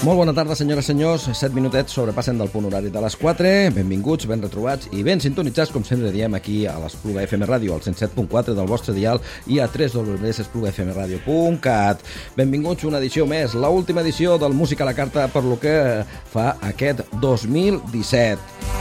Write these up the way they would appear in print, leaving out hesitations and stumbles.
Molt bona tarda, senyores i senyors. 7 minutets sobrepassen del punt horari de les 4. Benvinguts, ben retrobats i ben sintonitzats, com sempre diem, aquí a l'Espluga FM Ràdio, al 107.4 del vostre dial i a www.esplugafmradio.cat. Benvinguts una edició més, l'última edició del Música a la Carta per lo que fa aquest 2017.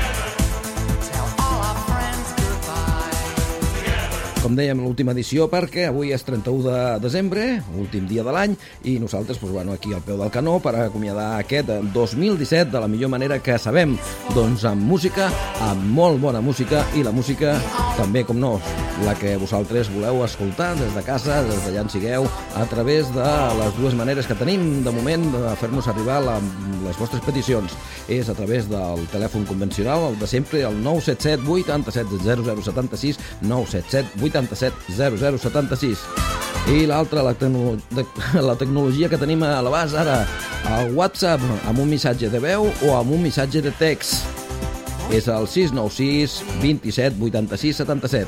Com dèiem, l'última edició perquè avui és 31 de desembre, últim dia de l'any, i nosaltres, aquí al peu del canó per acomiadar aquest 2017 de la millor manera que sabem, doncs amb música, amb molt bona música, i la música també, com no, la que vosaltres voleu escoltar des de casa, des d'allà en sigueu, a través de les dues maneres que tenim de moment de fer-nos arribar les vostres peticions. És a través del telèfon convencional, el de sempre, el 977 87 0076, 977 87 0076. I l'altra, la tecnologia que tenim a l'abast ara, el WhatsApp, amb un missatge de veu o amb un missatge de text. És el 696 27 86 77.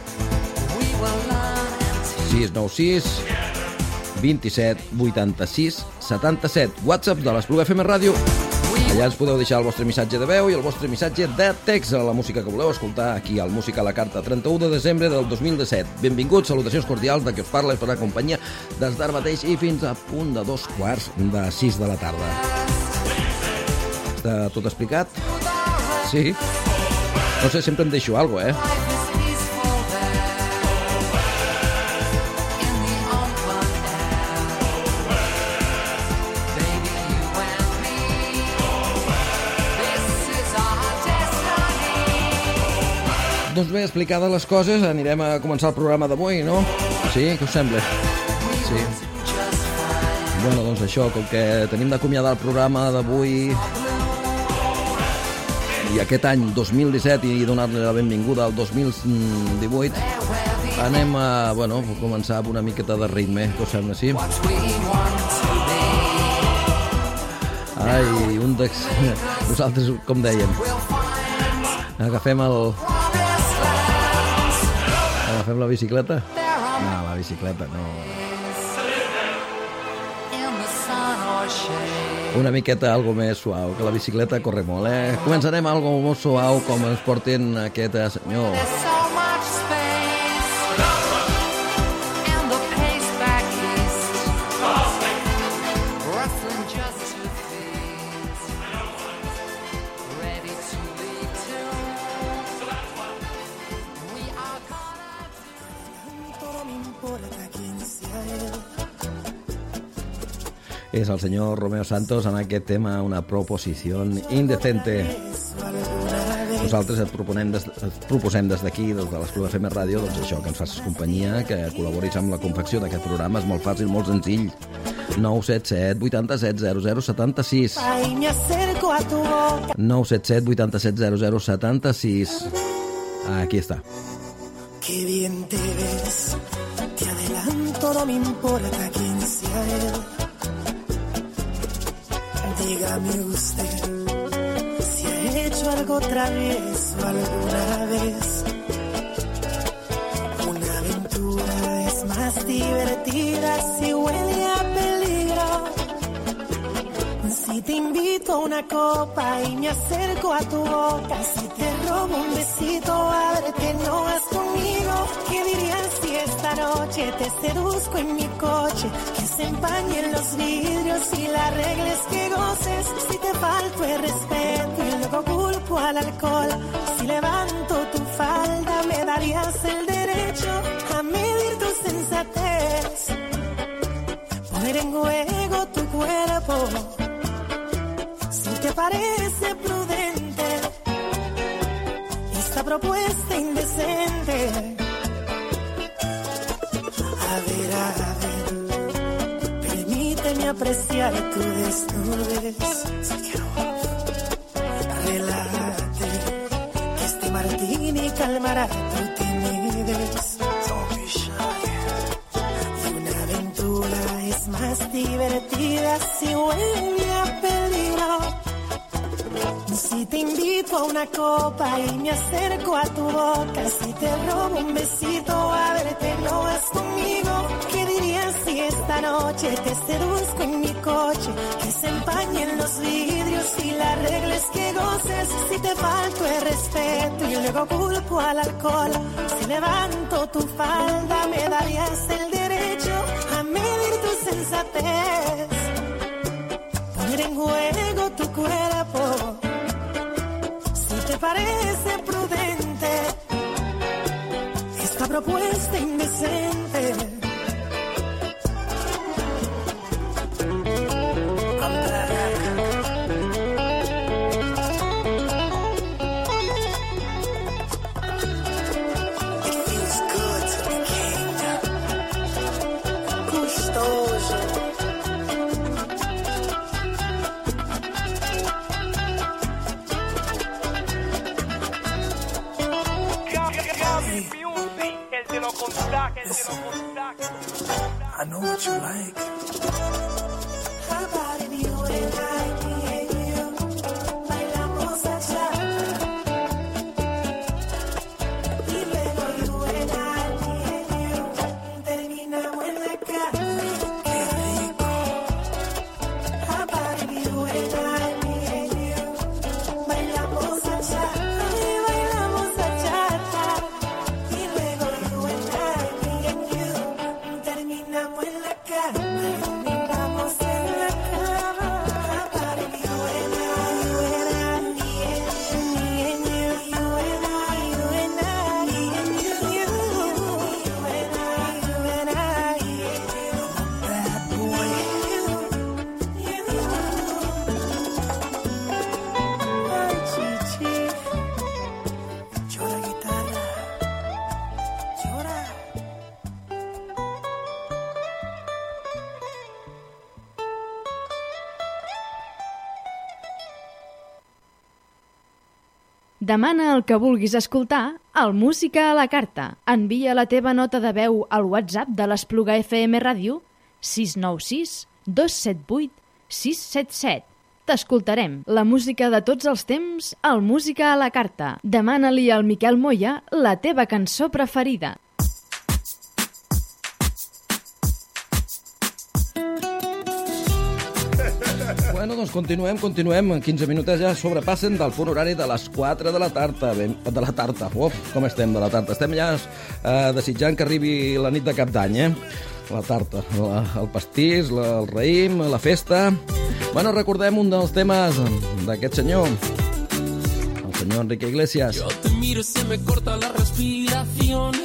696 27 86 77. WhatsApp de l'Espluga FM Ràdio. Allà ens podeu deixar el vostre missatge de veu i el vostre missatge de text a la música que voleu escoltar aquí al Música a la Carta, 31 de desembre del 2017. Benvinguts, salutacions cordials de qui us parla i farà companyia des d'ara mateix i fins a punt de 5:45 de la tarda. Està tot explicat? Sí? No sé, sempre em deixo alguna cosa, Doncs bé, explicades les coses, anirem a començar el programa d'avui, no? Sí? Què us sembla? Sí. Bueno, doncs això, com que tenim d'acomiadar el programa d'avui i aquest any 2017 i donar-li la benvinguda al 2018, anem a, començar amb una miqueta de ritme, què us sembla, sí? Ai, nosaltres, com dèiem, agafem la bicicleta? No, la bicicleta no. Una miqueta algo més suau, que la bicicleta corre molt, Començarem algo molt suau, com ens porten aquest senyor. És el senyor Romeo Santos en aquest tema, una proposició indecente. Nosaltres et proposem des d'aquí, des de l'Espluga FM Ràdio, doncs això, que ens facis companyia, que col·laboris amb la confecció d'aquest programa. És molt fàcil, molt senzill. 977 87 0076. 977 87 0076. Aquí está. Qué bien te ves, te adelanto, no me importa quién sea él. Dígame usted si ha hecho algo travieso alguna vez. Una aventura es más divertida si huele a peligro. Si te invito a una copa y me acerco a tu boca, si te robo un besito, ábrete, no vas conmigo. ¿Qué dirías si esta noche te seduzco en mi coche? Que se empañen los vidrios y la regla es que goces. Si te falto el respeto y luego culpo al alcohol, si levanto tu falda me darías el derecho a medir tu sensatez, poner en juego tu cuerpo. Si te parece prudente esta propuesta indecente, a ver, permíteme apreciar tu desnudez. Relájate, que este martini calmará tu timidez. Y una aventura es más divertida si huele a peligro. Si te invito a una copa y me acerco a tu boca, si te robo un besito, a verte, no vas conmigo. ¿Qué dirías si esta noche te seduzco en mi coche, que se empañen los vidrios y la regla es que goces. Si te falto el respeto y luego culpo al alcohol, si levanto tu falda me darías el derecho a medir tu sensatez, poner en juego tu cuerpo. Si te parece prudente esta propuesta indecente, I know what you like. How about if you and I, me and you, bailamos bachata? Y luego you and I, me and you, terminamos en la cama. Qué rico. How about if you and I, me and you, bailamos bachata? Y bailamos bachata. Y luego you and I, me and you, terminamos en la cama. Terminamos en la cama. How about if you and I, me and you, you and I, me and you, you and I, Bad boy. Ay, chichi, Llora guitarra. llora. Demana el que vulguis escoltar al Música a la Carta. Envia la teva nota de veu al WhatsApp de l'Espluga FM Ràdio 696 278 677. T'escoltarem la música de tots els temps al Música a la Carta. Demana-li al Miquel Moya la teva cançó preferida. Bueno, doncs continuem. 15 minuts ja sobrepassen del punt horari de les 4 de la tarda. De la tarda. Uf, com estem de la tarda? Estem ja desitjant que arribi la nit de cap d'any, La tarta, el pastís, el raïm, la festa. Bueno, recordem un dels temes d'aquest senyor, el senyor Enrique Iglesias. Yo te miro y se me corta la respiración.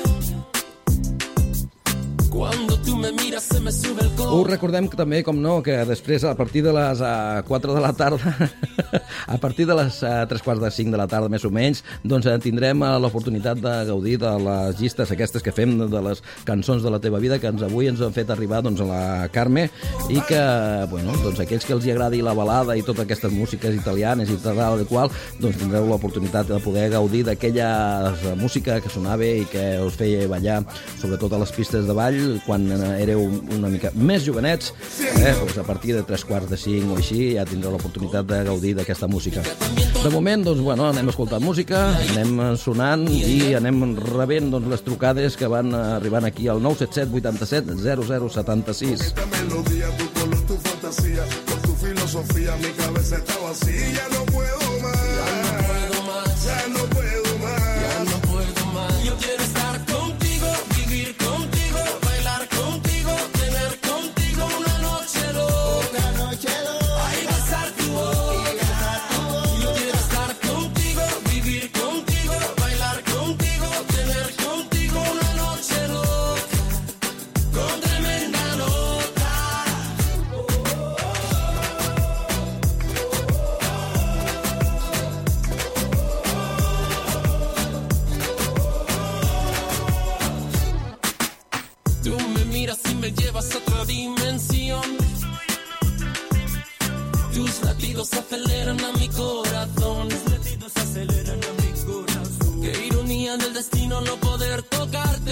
Cuando tú me miras se me sube el corazón. Us recordem que també, com no, que després a partir de les 4 de la tarda, a partir de les 3:45 de la tarda més o menys, doncs tindrem l'oportunitat de gaudir de les llistes aquestes que fem de les cançons de la teva vida, que avui ens han fet arribar doncs, a la Carme, i que, bueno, doncs aquells que els hi agradi la balada i totes aquestes músiques italianes i tal i qual, doncs tindreu l'oportunitat de poder gaudir d'aquella música que sonava i que us feia ballar, sobretot a les pistes de ball, quan éreu una mica més jovenets, doncs a partir de 3:45 o així ja tindreu l'oportunitat de gaudir d'aquesta música. De moment, doncs, bueno, anem escoltant música, anem sonant i anem rebent doncs, les trucades que van arribant aquí al 977 87 0076. Esta melodía, tu color, tu fantasía, con tu filosofía, mi cabeza está vacía, no puedo más, ya no puedo más. Yo quiero estar contigo, vivir contigo, bailar contigo, tener contigo una noche loca. Ay, besar tu boca. Yo quiero estar contigo, vivir contigo, bailar contigo, tener contigo una noche loca. Con tremenda nota. Tú me miras y me llevas a otra dimensión. Tus latidos aceleran a mi corazón. Qué ironía del destino no poder tocarte,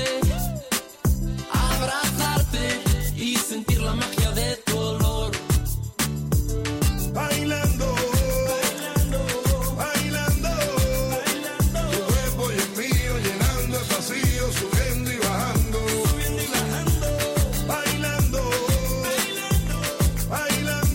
abrazarte y sentir la magia de tu olor. Bailando, bailando, tu cuerpo y el mío llenando el vacío, subiendo y bajando, bailando, bailando.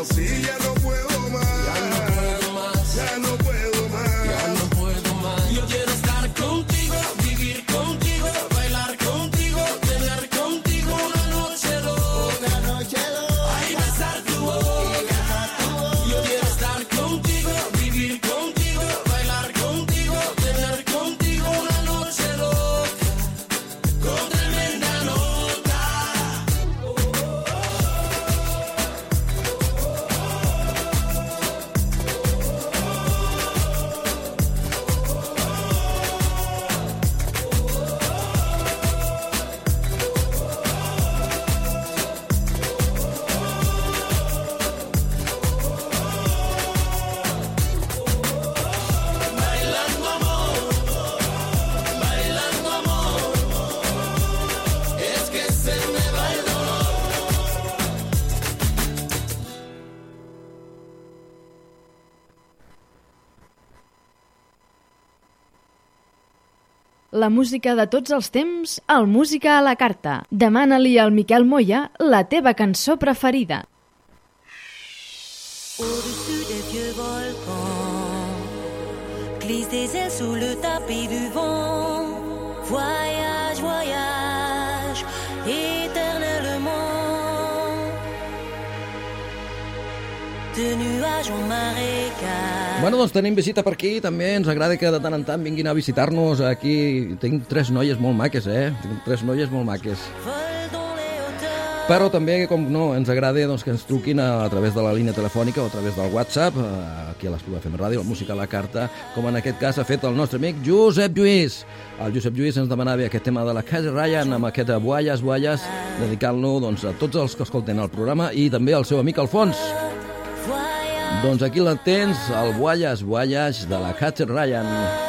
así, ya no puedo más. Ya no puedo más. Ya no puedo más. Ya no puedo más. Yo quiero estar contigo, vivir contigo, bailar contigo, tener contigo una noche loca. Ay, besar tu boca. Yo quiero estar contigo, vivir contigo, bailar contigo, tener contigo una noche loca. Con tremenda nota. Bailando amor, es que se me va el dolor. La música de tots els temps, al Música a la Carta. Demana-li al Miquel Moya la teva cançó preferida. Au-dessus des vieux volcans, glisse des ailes sous le tapis du vent. Voyage, voyage, éternellement. De nuages en marécage. Bueno, doncs tenim visita per aquí, també ens agrada que de tant en tant vinguin a visitar-nos aquí. Tinc 3 noies molt maques, Tinc 3 noies molt maques. Vol dans les hauteurs. Però també, com no, ens agrada doncs, que ens truquin a través de la línia telefònica o a través del WhatsApp, aquí a l'Espluga FM Ràdio, la música a la carta, com en aquest cas ha fet el nostre amic Josep Lluís. El Josep Lluís ens demanava aquest tema de la Casa Ryan amb aquest Bualles, Bualles, dedicant-lo doncs, a tots els que escolten el programa i també al seu amic Alfons. Doncs aquí la tens, el Bualles, Bualles de la Casa Ryan.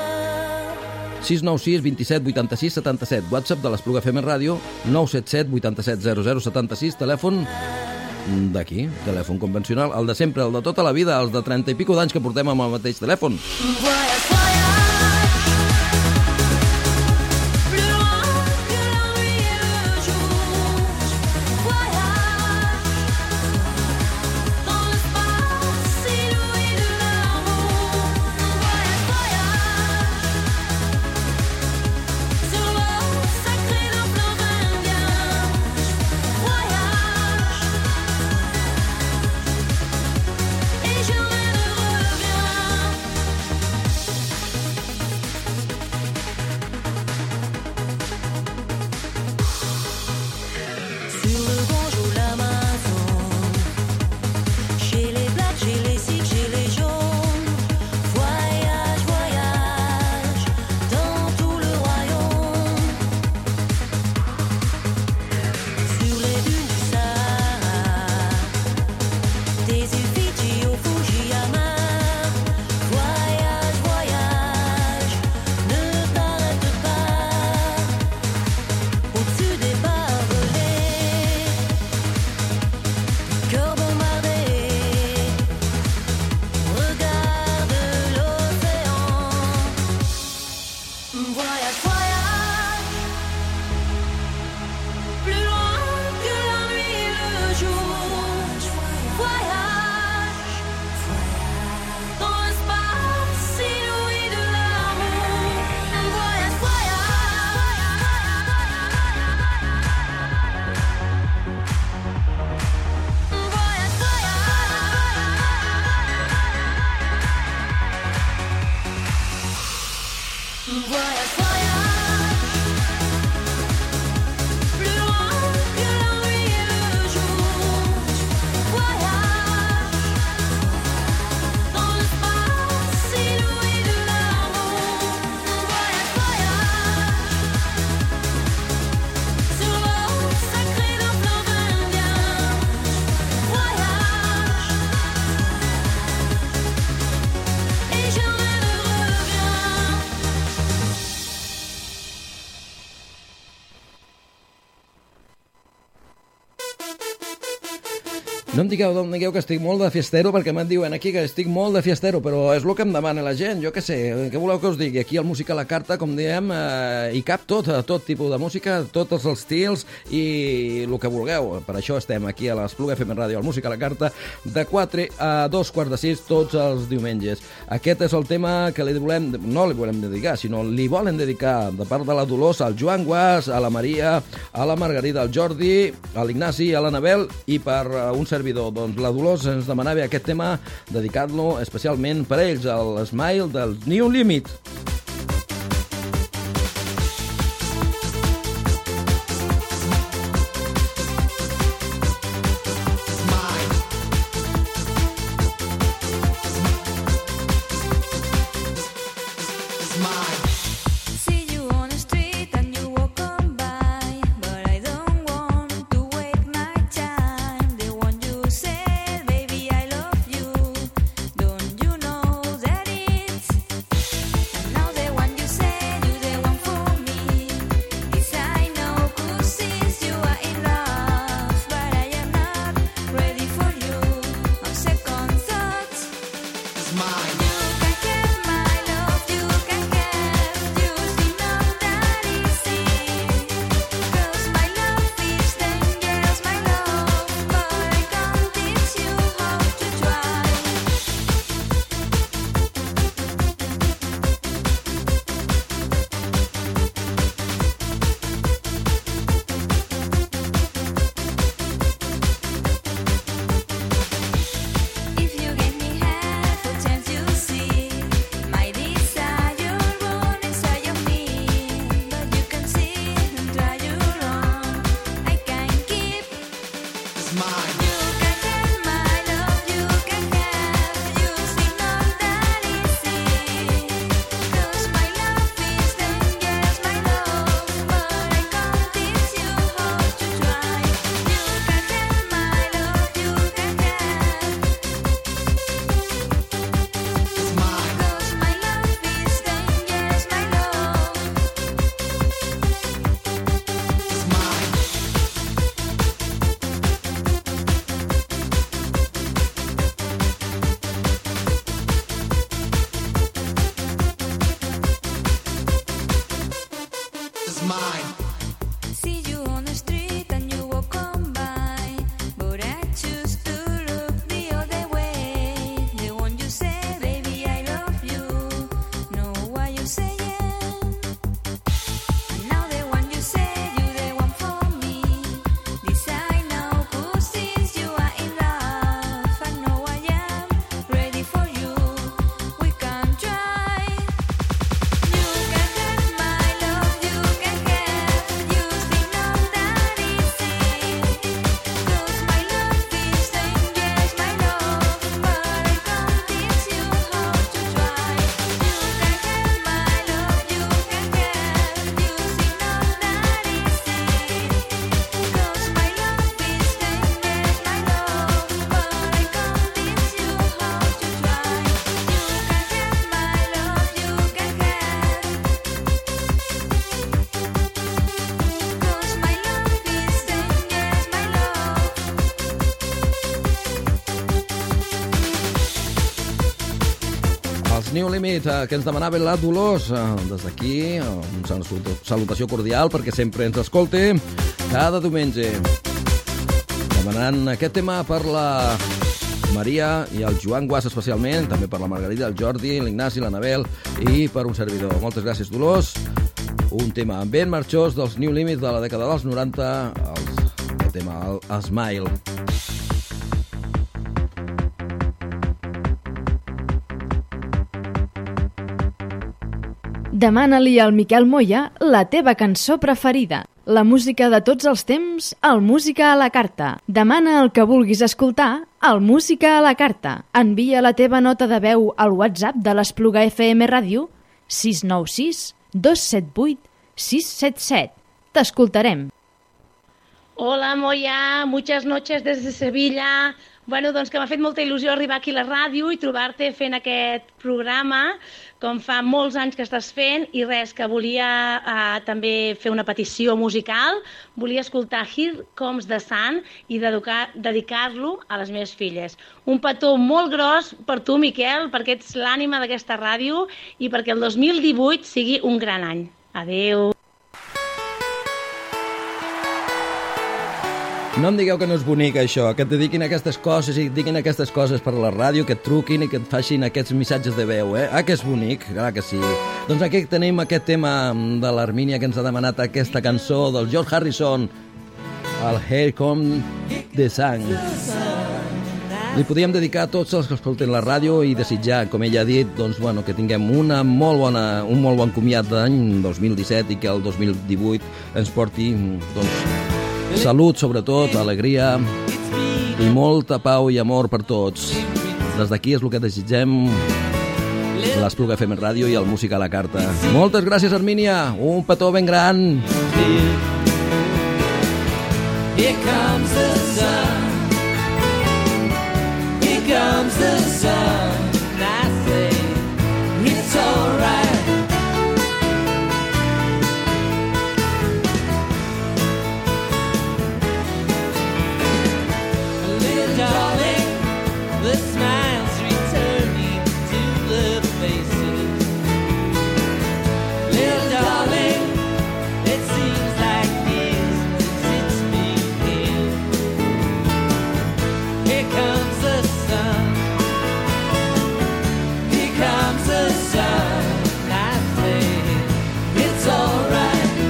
696 27 86 77, WhatsApp de l'Espluga FM Ràdio, 977 87 00 76, telèfon d'aquí, telèfon convencional, el de sempre, el de tota la vida, els de 30 i pico d'anys que portem amb el mateix telèfon. Voyage, voyage, plus loin que la nuit et le jour. Voyage dans l'espace inouï de l'amour. Voyage, voyage sur l'eau sacrée d'un fleuve indien. Voyage et jamais ne reviens. Sur le Gange ou l'Amazone, chez les blacks, chez les sikhs, chez les jaunes. Voyage, voyage dans tout le royaume. Sur les dunes du Sahara, des îles Fidji au Fujiyama. Voyage, voyage, ne t'arrête pas. Au-dessus des barbelés, cœur bombardé, regarde l'océan. Voyage, voyage, plus loin que la nuit et le jour. Voyage dans l'espace inouï de l'amour. Voyage, voyage, voyage, voyage, plus loin que la nuit et le jour. Voyage dans l'espace inouï de l'amour. Voyage, voyage sur l'eau sacrée d'un fleuve indien. Voyage et jamais ne reviens. No em digueu que estic molt de fiestero, perquè me'n diuen aquí que estic molt de fiestero, però és el que em demana la gent, jo què sé, què voleu que us digui? Aquí al Música a la Carta, com diem, hi cap tot tipus de música, tots els estils i el que vulgueu. Per això estem aquí a l'Espluga FM Ràdio, al Música a la Carta, de 4 a 2:45 tots els diumenges. Aquest és el tema que no li volem dedicar, sinó li volen dedicar de part de la Dolors al Joan Guas, a la Maria, a la Margarida, al Jordi, a l'Ignasi, a l'Anabel i per un servidor. Doncs la Dolors ens demanava aquest tema, dedicat-lo especialment per ells, el Smile del New Limit. See you on the street and you walk on by, but I don't want to wait my time. The one you said, baby, I love you. Don't you know that it's? And now the one you said, you're the one for me. This I know, 'cause since you are in love, but I am not ready for you. On second thoughts, you can have my love, you can have, you see not that easy. 'Cause my love is dangerous, my love, but I can't teach you how to try. If you give me half a chance, you see my desire born inside of me. But you can see and try you wrong. I can keep. You can have my love, you can have, you see not that easy. 'Cause my love is dangerous, my love, but I can't teach you how to try. You can have my love, you can have. 'Cause my love is dangerous, my love. See you on the street and you walk on by, but I choose to look the other way. The one you say, baby, I love you. Know what you're saying. And now the one you say, you're the one for me. This I know, 'cause since you are in love, I know I am ready for you. We can try. You can have my love, you can have, you see not that easy. 'Cause my love is dangerous, my love, but I can't teach you how to try. You can have my love, you can have, you see not that easy. 'Cause my love is dangerous, my love, but I can't teach you how to try. You can have my love, you can have. 'Cause my love is dangerous, my love. Els New Limit, que ens demanava la Dolors, des d'aquí, una salutació cordial perquè sempre ens escolti cada diumenge. Demanant aquest tema per la Maria i el Joan Guas especialment, també per la Margarida, el Jordi, l'Ignasi, l'Anabel i per un servidor. Moltes gràcies, Dolors. Un tema ben marxós dels New Limit de la dècada dels 90, el tema, el Smile. Demana-li al Miquel Moya la teva cançó preferida. La música de tots els temps, al Música a la Carta. Demana el que vulguis escoltar al Música a la Carta. Envia la teva nota de veu al WhatsApp de l'Espluga FM Ràdio 696 278 677. T'escoltarem. Hola Moya, muchas noches desde Sevilla. Bueno, doncs que m'ha fet molta il·lusió arribar aquí a la ràdio i trobar-te fent aquest programa, com fa molts anys que estàs fent, i res, que volia també fer una petició musical, volia escoltar Here Comes the Sun i dedicar-lo a les meves filles. Un petó molt gros per tu, Miquel, perquè ets l'ànima d'aquesta ràdio i perquè el 2018 sigui un gran any. Adéu. No em digueu que no és bonic això, que et dediquin aquestes coses i et diguin aquestes coses per la ràdio, que et truquin i que et facin aquests missatges de veu, eh? Ah, que és bonic, clar que sí. Doncs aquí tenim aquest tema de l'Armínia que ens ha demanat aquesta cançó del George Harrison, el Here Comes the Sun. Li podíem dedicar a tots els que escolten la ràdio i desitjar, com ella ha dit, doncs, bueno, que tinguem un molt bon comiat d'any 2017 i que el 2018 ens porti doncs, salut, sobretot, alegria i molta pau i amor per tots. Des d'aquí és el que desitgem l'Espluga FM Ràdio i el Música a la Carta. Moltes gràcies, Armínia. Un petó ben gran. Here comes the sun. Here comes the sun. I say it's alright. Darling, the smiles returning to the faces. Little darling, it seems like years since it's been here. Here comes the sun. Here comes the sun. I say it's alright.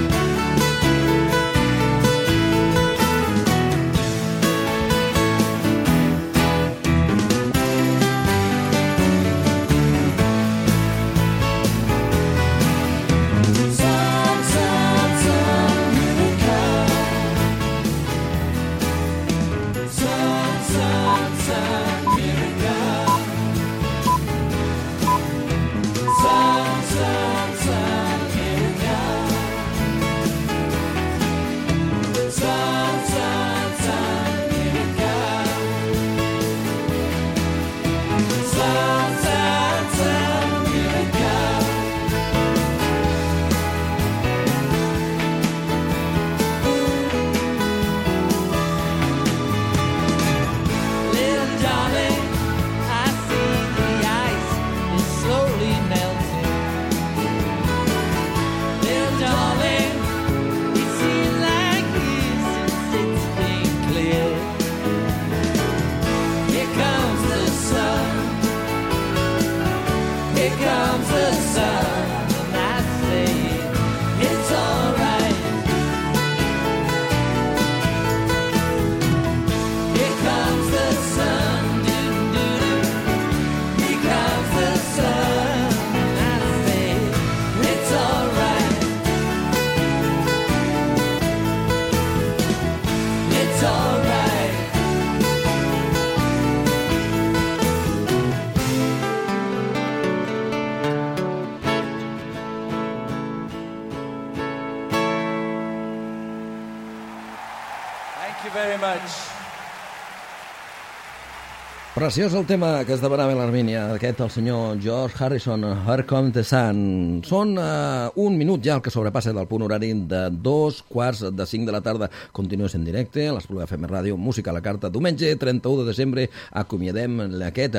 Preciós el tema que es demanava l'Armínia, aquest el senyor George Harrison, Here Comes the Sun. Són un minut ja el que sobrepassa del punt horari de 2:45 de la tarda. Continues en directe a l'Espluga FM Ràdio, Música a la Carta. Diumenge 31 de desembre acomiadem aquest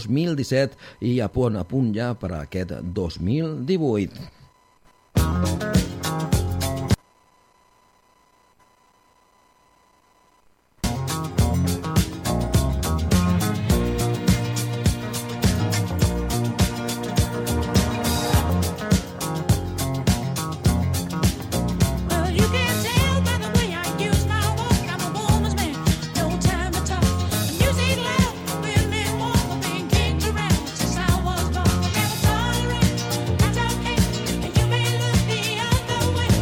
2017 i a punt ja per a aquest 2018. That's okay, and you may look the other way.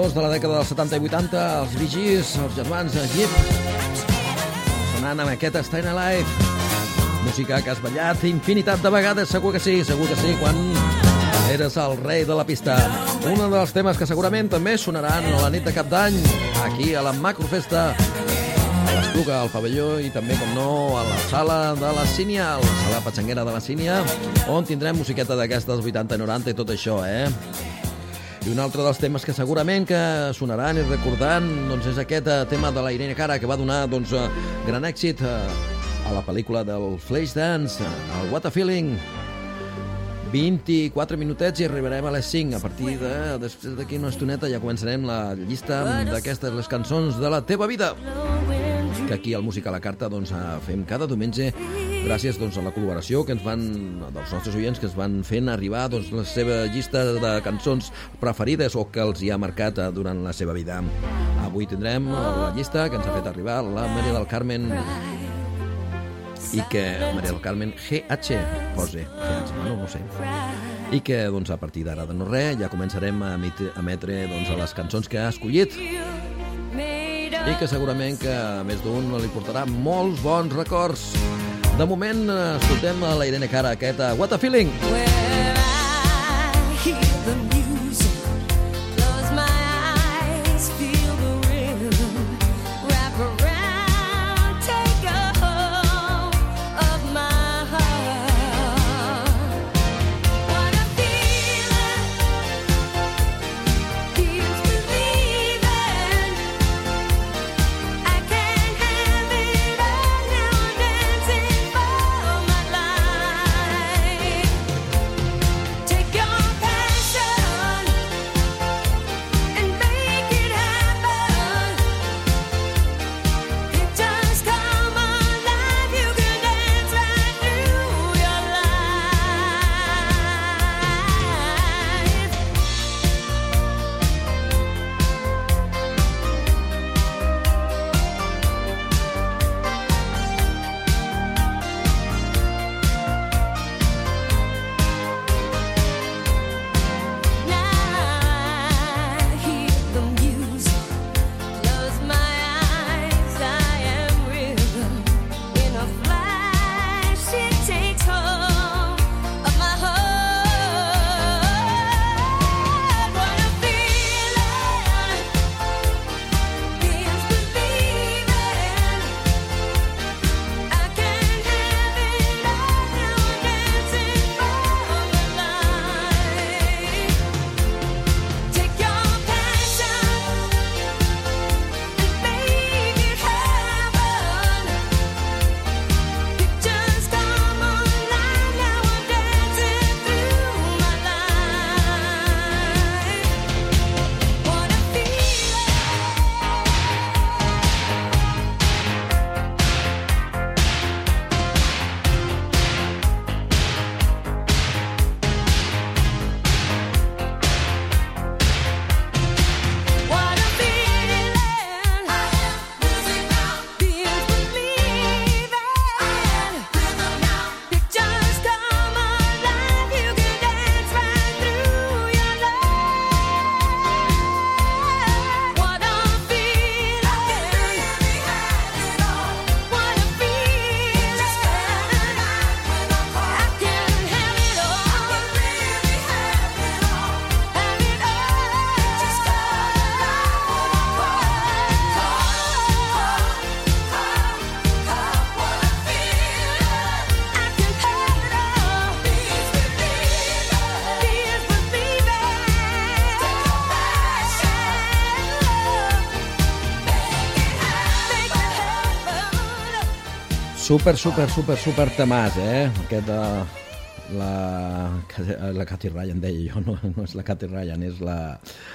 cançons de la dècada dels 70 i 80, els Bee Gees, els germans Gibb, sonant amb aquest Stayin' Alive. Música que has ballat infinitat de vegades, segur que sí, quan eres el rei de la pista. Un dels temes que segurament també sonaran a la nit de Cap d'Any, aquí a la Macrofesta, a l'Espluga, al pavelló i també, com no, a la sala de la Sínia, a la sala patxanguera de la Sínia, on tindrem musiqueta d'aquestes 80 i 90 i tot això, I un altre dels temes que segurament que sonaran i recordant doncs és aquest tema de la Irene Cara, que va donar gran èxit a la pel·lícula del Flashdance, el What a Feeling. 24 minutets i arribarem a les 5. A partir després d'aquí una estoneta ja començarem la llista d'aquestes, les cançons de la teva vida, que aquí al Música a la Carta fem cada diumenge, gràcies a la col·laboració que ens van, dels nostres oients, que ens van fent arribar la seva llista de cançons preferides o que els hi ha marcat durant la seva vida. Avui tindrem la llista que ens ha fet arribar la Maria del Carmen, i que Maria del Carmen GH posa GH, bueno, no sé, i que a partir d'ara de no res ja començarem a emetre les cançons que ha escollit i que segurament que a més d'un li portarà molts bons records. De moment escoltem a la Irene Cara, aquest What a Feeling. Super temàs, aquest la Cathy Ryan, deia jo, no és la Cathy Ryan, és la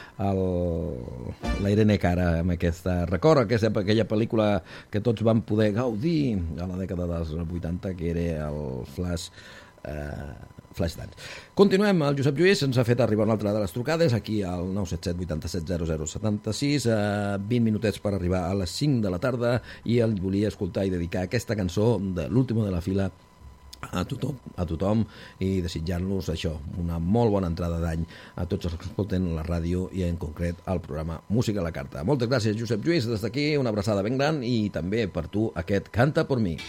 Irene Cara, amb aquesta record, aquella pel·lícula que tots vam poder gaudir a la dècada dels 80, que era el Flashdance. Continuem, el Josep Lluís ens ha fet arribar una altra de les trucades aquí al 977 87 0076, 20 minutets per arribar a les 5 de la tarda, i el volia escoltar i dedicar aquesta cançó de l'último de la fila a tothom i desitjant-los això, una molt bona entrada d'any a tots els que escolten la ràdio i en concret el programa Música a la Carta. Moltes gràcies, Josep Lluís, des d'aquí una abraçada ben gran i també per tu aquest Canta por mi.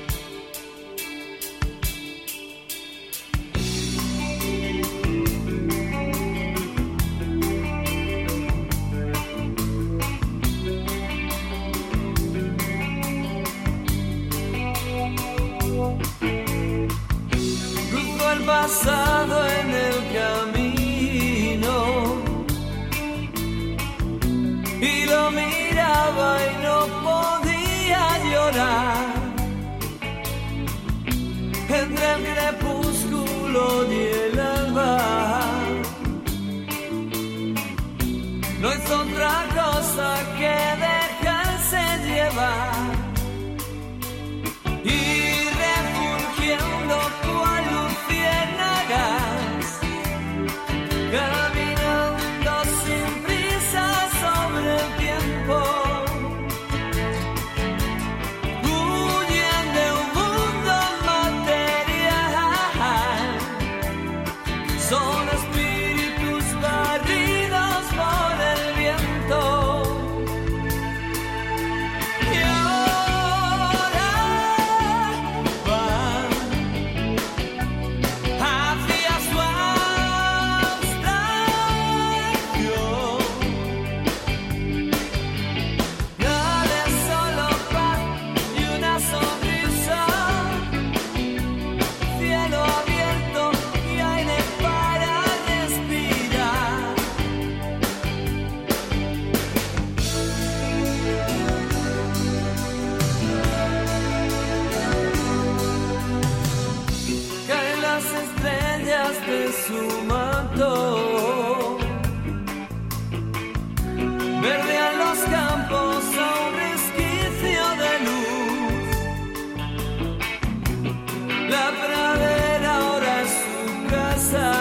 Pasado en el camino y lo miraba y no podía llorar entre el crepúsculo y el alba. No es otra cosa que dejarse llevar y refugiando cual luciérnagas, caminando sin prisa sobre el tiempo, huyen de un mundo material, son espíritus barridos por el viento. De su manto verdean los campos a un resquicio de luz. La pradera ahora es su casa,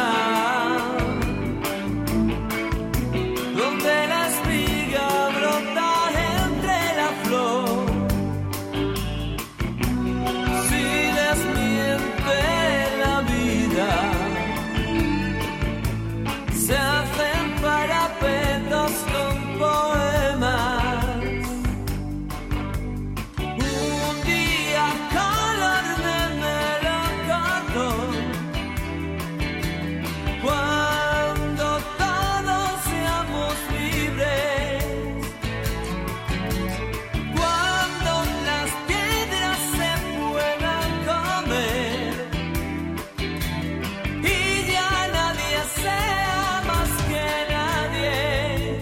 donde la espiga brota entre la flor. Si desmiente la vida, se hacen parapetos con poemas. Un día color de melocotón, cuando todos seamos libres, cuando las piedras se puedan comer y ya nadie sea más que nadie.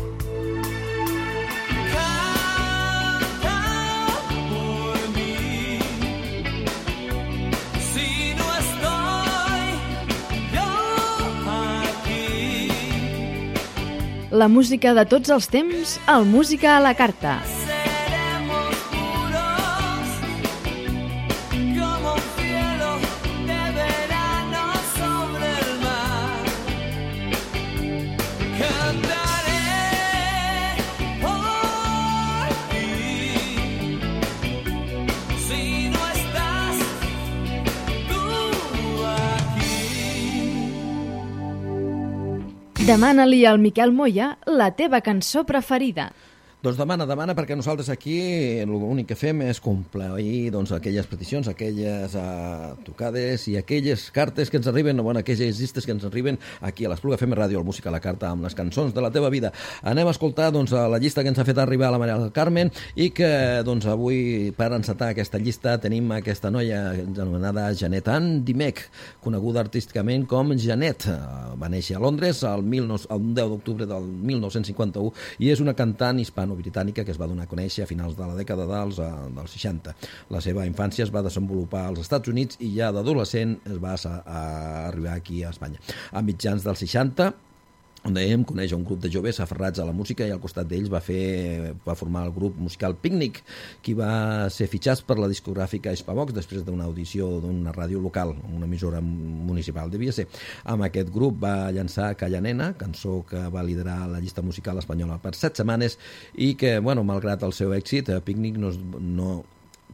Canta por mí, si no estoy yo aquí. La música de tots els temps, al Música a la Carta. Seremos puros como un cielo de verano sobre el mar. Cantaré por ti si no estás tú aquí. Demana-li al Miquel Moya la teva cançó preferida. Doncs demana, perquè nosaltres aquí l'únic que fem és complir aquelles peticions, aquelles tocades i aquelles cartes que ens arriben, o aquelles llistes que ens arriben aquí a l'Espluga FM Ràdio, al Música a la Carta, amb les cançons de la teva vida. Anem a escoltar la llista que ens ha fet arribar la Maria del Carmen i que avui, per encetar aquesta llista, tenim aquesta noia anomenada Janet Ann Dimech, coneguda artísticament com Janet. Va néixer a Londres el 10 d'octubre del 1951 i és una cantant hispano-britànica que es va donar a conèixer a finals de la dècada dels 60. La seva infància es va desenvolupar als Estats Units i ja d'adolescent es va arribar aquí a Espanya. A mitjans dels 60, on dèiem, coneix un grup de joves aferrats a la música i al costat d'ells va formar el grup musical Picnic, qui va ser fitxats per la discogràfica Hispavox després d'una audició d'una ràdio local, una emissora municipal, devia ser. Amb aquest grup va llançar Calla Nena, cançó que va liderar la llista musical espanyola per 7 setmanes i que, malgrat el seu èxit, Picnic no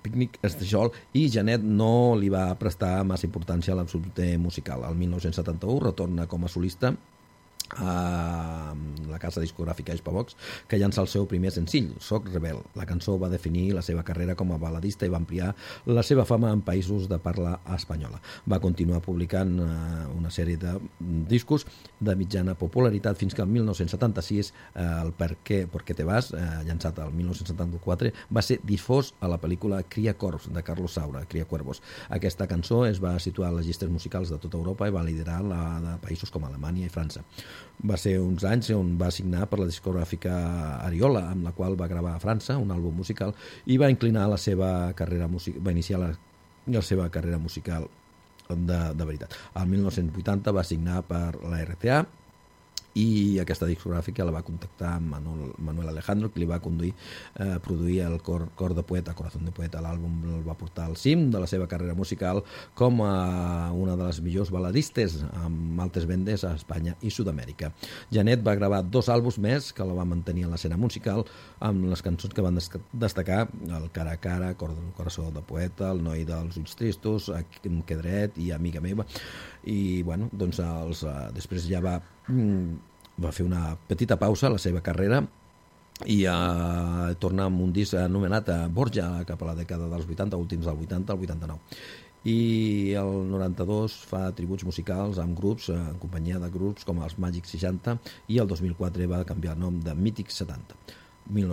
Picnic Estejol, i Janet no li va prestar massa importància a l'absolut musical. El 1971 retorna com a solista a la casa discogràfica Xpavox, que llança el seu primer senzill, Soc Rebel. La cançó va definir la seva carrera com a baladista i va ampliar la seva fama en països de parla espanyola. Va continuar publicant una sèrie de discos de mitjana popularitat fins que el 1976 el Per qué te vas, llançat el 1974, va ser difós a la pel·lícula Cria Corps, de Carlos Saura, Cria Cuervos. Aquesta cançó es va situar a les llistes musicals de tota Europa i va liderar la de països com Alemanya i França. Va ser uns anys on va signar per la discogràfica Ariola, amb la qual va gravar a França un àlbum musical i va inclinar la seva carrera va iniciar la seva carrera musical de veritat. El 1980 va signar per la RCA i aquesta discogràfica la va contactar amb Manuel Alejandro, que li va conduir a produir el Cor de Poeta, Corazón de Poeta. L'àlbum el va portar al cim de la seva carrera musical com a una de les millors baladistes amb altes vendes a Espanya i Sud-amèrica. Janet va gravar 2 àlbums més que la va mantenir en l'escena musical amb les cançons que van destacar el Cara a Cara, Corazón de Poeta, El Noi dels Ulls Tristos, Em Quedret i Amiga Meva. I bueno, doncs després ja va fer una petita pausa a la seva carrera i torna amb un disc anomenat Borja cap a la dècada dels 80, últims del 80 al 89. I el 92 fa tributs musicals amb grups, en companyia de grups com els Magic 60, i el 2004 va canviar el nom de Mític 70. El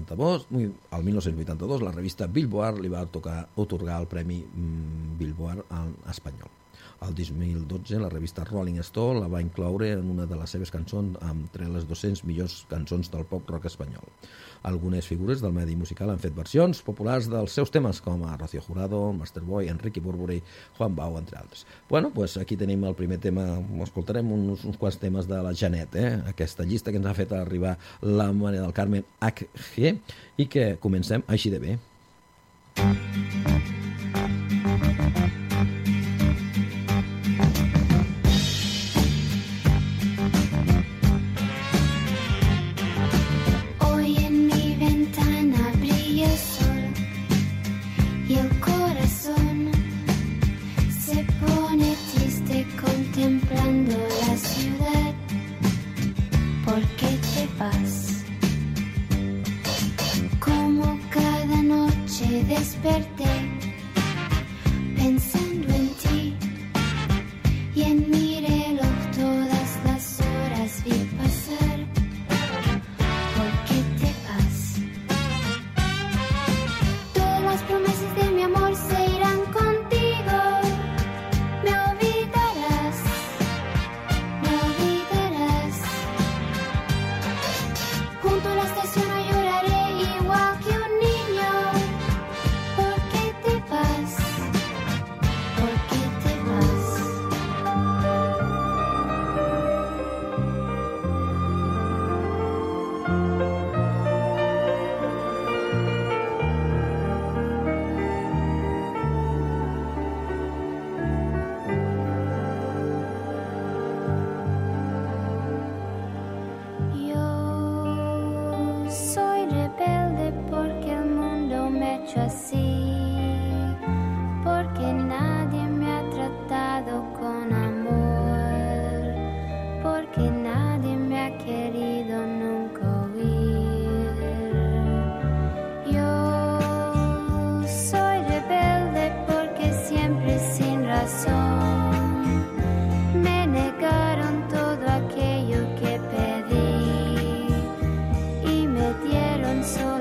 1982 la revista Billboard li va atorgar el premi Billboard en espanyol. El 2012 la revista Rolling Stone la va incloure en una de les seves cançons entre les 200 millors cançons del pop rock espanyol. Algunes figures del medi musical han fet versions populars dels seus temes, com a Rocío Jurado, Master Boy, Enrique Burburi, Juan Bau, entre altres. Bueno, pues aquí tenim el primer tema, escoltarem uns quants temes de la Janet, aquesta llista que ens ha fet arribar la Maria del Carmen HG, i que comencem així de bé. Desperté pensando en ti y en mi reloj todas las horas vi pasar. ¿Por qué te vas? Todas las promesas de mi amor se irán contigo. Me olvidarás, me olvidarás. Junto a la estación lloraré igual que un niño. So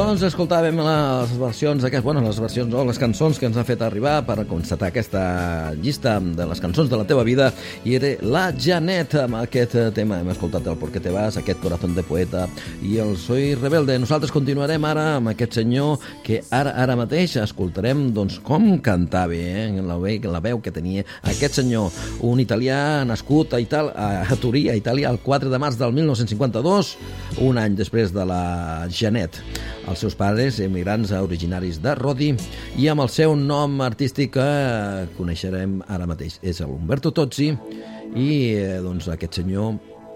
Doncs escoltàvem les versions les versions, no, les cançons que ens ha fet arribar per constatar aquesta llista de les cançons de la teva vida, i era la Janet amb aquest tema. Hem escoltat el Por qué te vas, aquest Corazón de poeta i el Soy rebelde. Nosaltres continuarem ara amb aquest senyor que ara mateix escoltarem doncs com cantava, la veu que tenia aquest senyor, un italià nascut a Turí, a Itàlia, el 4 de març del 1952, un any després de la Janet. Els seus pares, emigrants originaris de Rodi, i amb el seu nom artístic que coneixerem ara mateix. És l'Umberto Tozzi, i doncs aquest senyor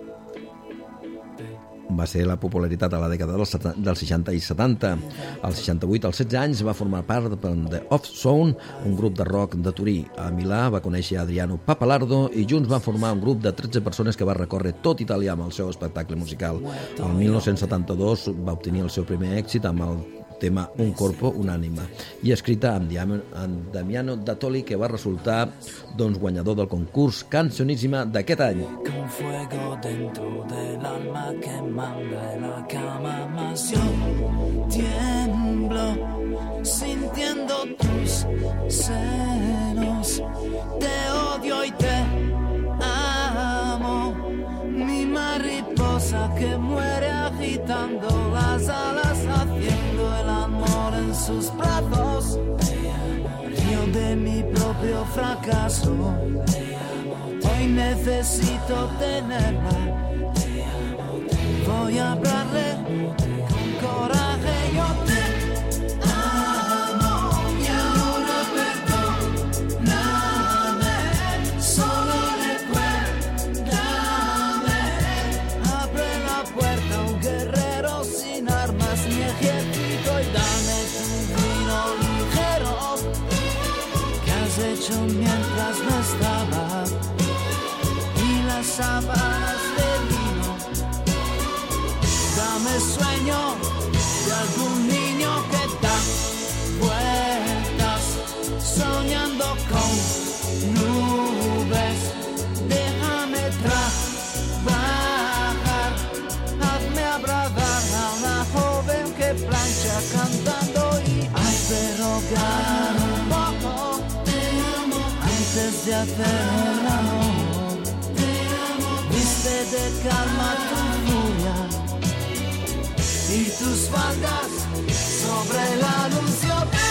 va ser la popularitat a la dècada dels 60 i 70. Als 68, als 16 anys, va formar part de Off Zone, un grup de rock de Turí. A Milà va conèixer Adriano Pappalardo i junts van formar un grup de 13 persones que va recórrer tot Itàlia amb el seu espectacle musical. El 1972 va obtenir el seu primer èxit amb el tema Un corpo, un'anima, i escrita amb Damiano Dattoli, que va resultar doncs guanyador del concurs Cancioníssima d'aquest any. Con fuego dentro del alma que manda en la cama, más yo tiemblo sintiendo tus senos. Te odio y te amo, mi mariposa que muere agitando las alas, haciendo el amor en sus brazos. Río de mi propio fracaso. Hoy necesito tenerla. Voy a hablarle con coraje. Yo te amo y ahora perdóname. Solo recuérdame. Abre la puerta a un guerrero sin armas ni ejército y dame tu vino ligero que has hecho mientras no estaba, y las sábanas de vino. Dame sueño de algún niño que da vueltas soñando con nubes. Déjame trabajar, hazme abrazar a una joven que plancha cantando y hay que rogar un poco antes de hacer el amor. Viste de calma tu furia y tus faldas sobre la luz. Yo te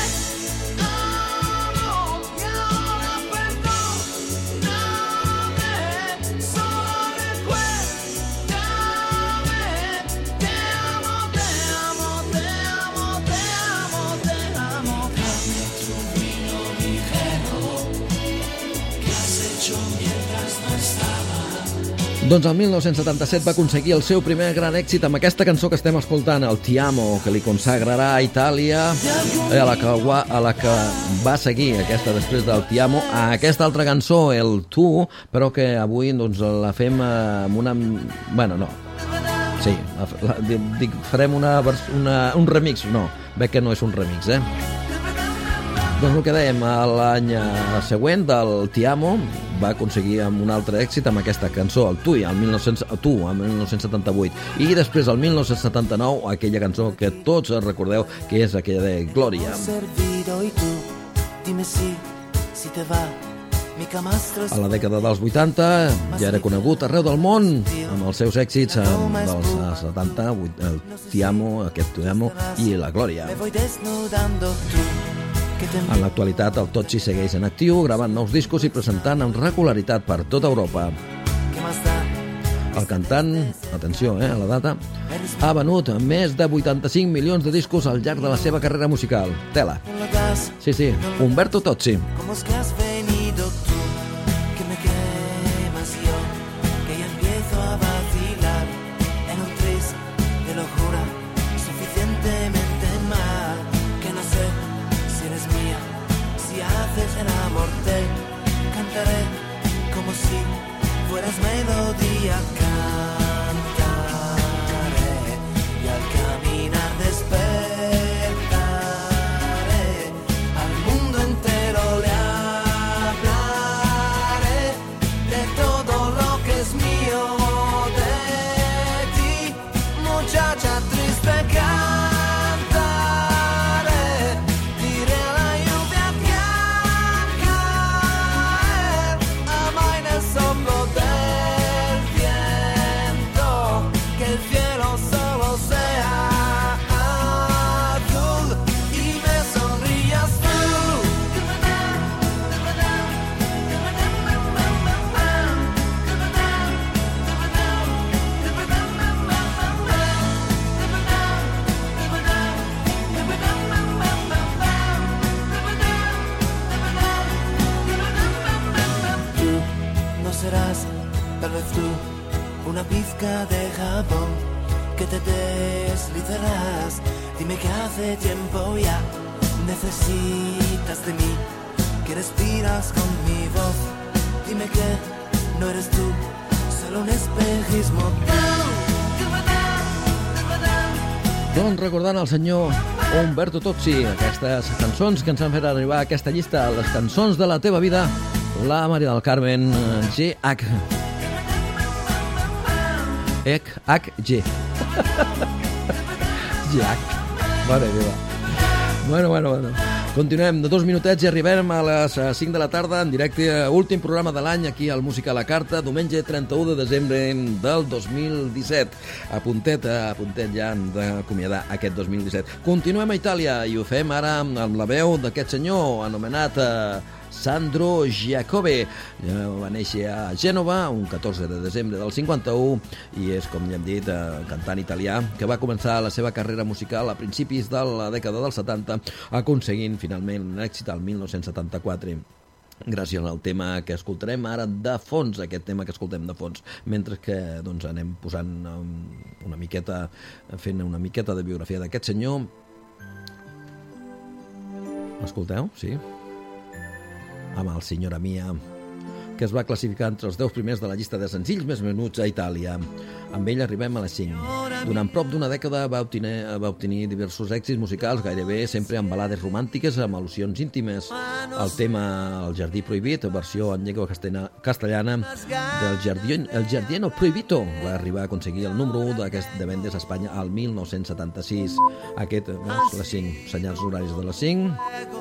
amo y ahora perdóname. Solo recuérdame. Te amo, te amo, te amo, te amo, te amo. Dame tu vino ligero que has hecho mientras no estaba. Doncs el 1977 va aconseguir el seu primer gran èxit amb aquesta cançó que estem escoltant, el Ti amo, que li consagrarà a Itàlia, a la que va seguir aquesta després del Ti amo, a aquesta altra cançó, el Tu, però que avui doncs, la fem amb una... Bueno, no. Sí, farem un remix. No, veig que no és un remix, Doncs el que dèiem, l'any següent del Ti amo va aconseguir amb un altre èxit amb aquesta cançó, el Tu, el 1978, i després el 1979 aquella cançó que tots recordeu, que és aquella de Glòria. A la dècada dels 80 ja era conegut arreu del món amb els seus èxits dels 70, el Ti amo, aquest Ti amo i la Glòria. En l'actualitat, el Tozzi segueix en actiu, gravant nous discos i presentant amb regularitat per tota Europa. El cantant, atenció a la data, ha venut més de 85 milions de discos al llarg de la seva carrera musical. Tela. Sí, Umberto Tozzi. El amor te cantaré como si fueras melodía, cantaré y al caminar despertaré, al mundo entero le hablaré de todo lo que es mío, de ti, muchacha triste, canta. Tal vez tú, una pizca de jabón que te deslizarás. Dime que hace tiempo ya necesitas de mí, que respiras con mi voz. Dime que no eres tú, solo un espejismo. Doncs recordant el senyor Umberto Tozzi, aquestes cançons que ens han fet arribar a aquesta llista, les cançons de la teva vida, la Maria del Carmen G.H. G. G.H. Mare meva. Bueno. Continuem de 2 minutets i arribem a les 5 de la tarda en directe, últim programa de l'any aquí al Música a la Carta, diumenge 31 de desembre del 2017. A puntet ja hem d'acomiadar aquest 2017. Continuem a Itàlia i ho fem ara amb la veu d'aquest senyor anomenat Sandro Giacobbe. Va néixer a Gènova un 14 de desembre del 51 i és, com ja hem dit, cantant italià que va començar la seva carrera musical a principis de la dècada dels 70, aconseguint finalment un èxit al 1974 gràcies al tema que escoltarem ara de fons, aquest tema que escoltem de fons, mentre que doncs, anem posant fent una miqueta de biografia d'aquest senyor. Escolteu? Sí? Amb el Signora Mia, que es va classificar entre els 10 primers de la llista de senzills més venuts a Itàlia. Amb ell arribem a les 5. Durant prop d'una dècada va obtenir diversos èxits musicals, gairebé sempre amb balades romàntiques amb al·lusions íntimes. El tema El Jardí Prohibit, versió en llengua castellana del El Giardino Proibito, va arribar a aconseguir el número 1 de vendes a Espanya al 1976. Aquest, les 5 senyals horaris de les 5.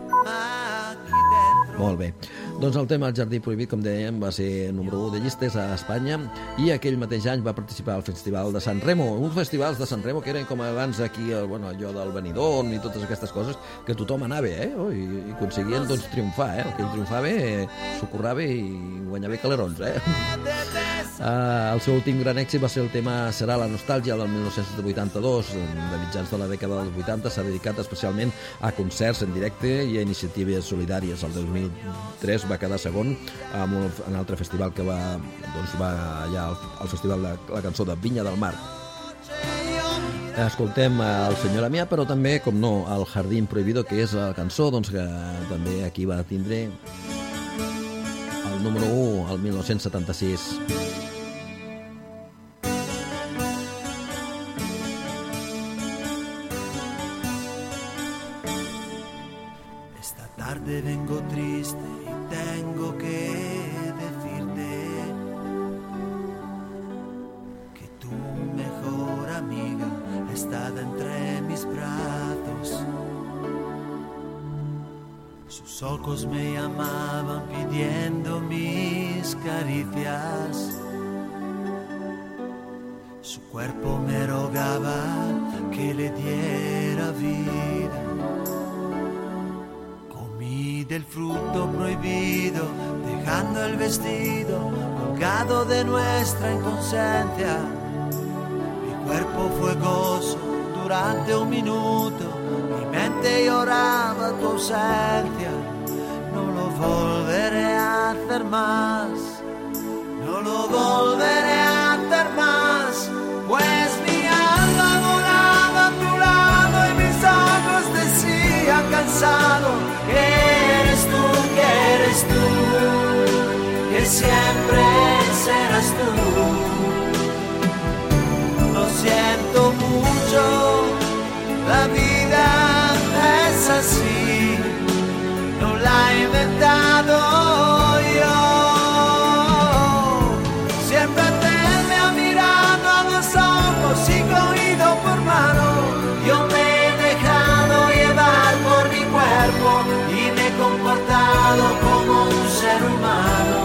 Molt bé. Doncs el tema El Jardí Prohibit, com dèiem, va ser número 1 de llistes a Espanya i aquell mateix any va participar al Festival de San Remo, uns festivals de San Remo que eren com abans aquí, allò del Benidorm i totes aquestes coses que tothom anava, i aconseguien doncs triomfar, el que ell triomfava s'ho currava i guanyava calerons, El seu últim gran èxit va ser el tema Serà la nostàlgia del 1982, de mitjans de la dècada dels 80, s'ha dedicat especialment a concerts en directe i a iniciatives solidàries. El 2003 va quedar segon en un altre festival que va allà al Festival de la Cançó de Vinya del Mar. Escoltem el Senyora Mia, però també, com no, el Jardín Prohibido, que és la cançó que també aquí va tindre el número 1 al 1976. Esta tarde vengo triste y tengo que decirte que tu mejor amiga está entre mis brazos. Sus ojos me llamaban pidiendo mis caricias. Su cuerpo me rogaba que le diera vida. Comí del fruto prohibido, dejando el vestido colgado de nuestra inconsciencia. Mi cuerpo fue gozo durante un minuto, mi mente lloraba tu ausencia. No lo volveré a hacer más, no lo volveré a hacer más, pues mi alma volaba a tu lado y mis ojos decían cansado que eres tú, que siempre serás tú. Lo siento mucho, la vida es así, no la he inventado yo. Siempre te me ha mirado a los ojos y cogido por mano. Yo me he dejado llevar por mi cuerpo y me he comportado como un ser humano.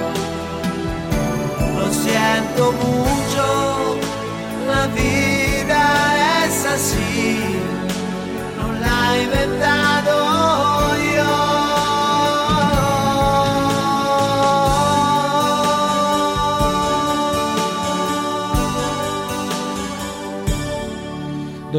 Lo siento mucho, la vida es así, no la he inventado yo.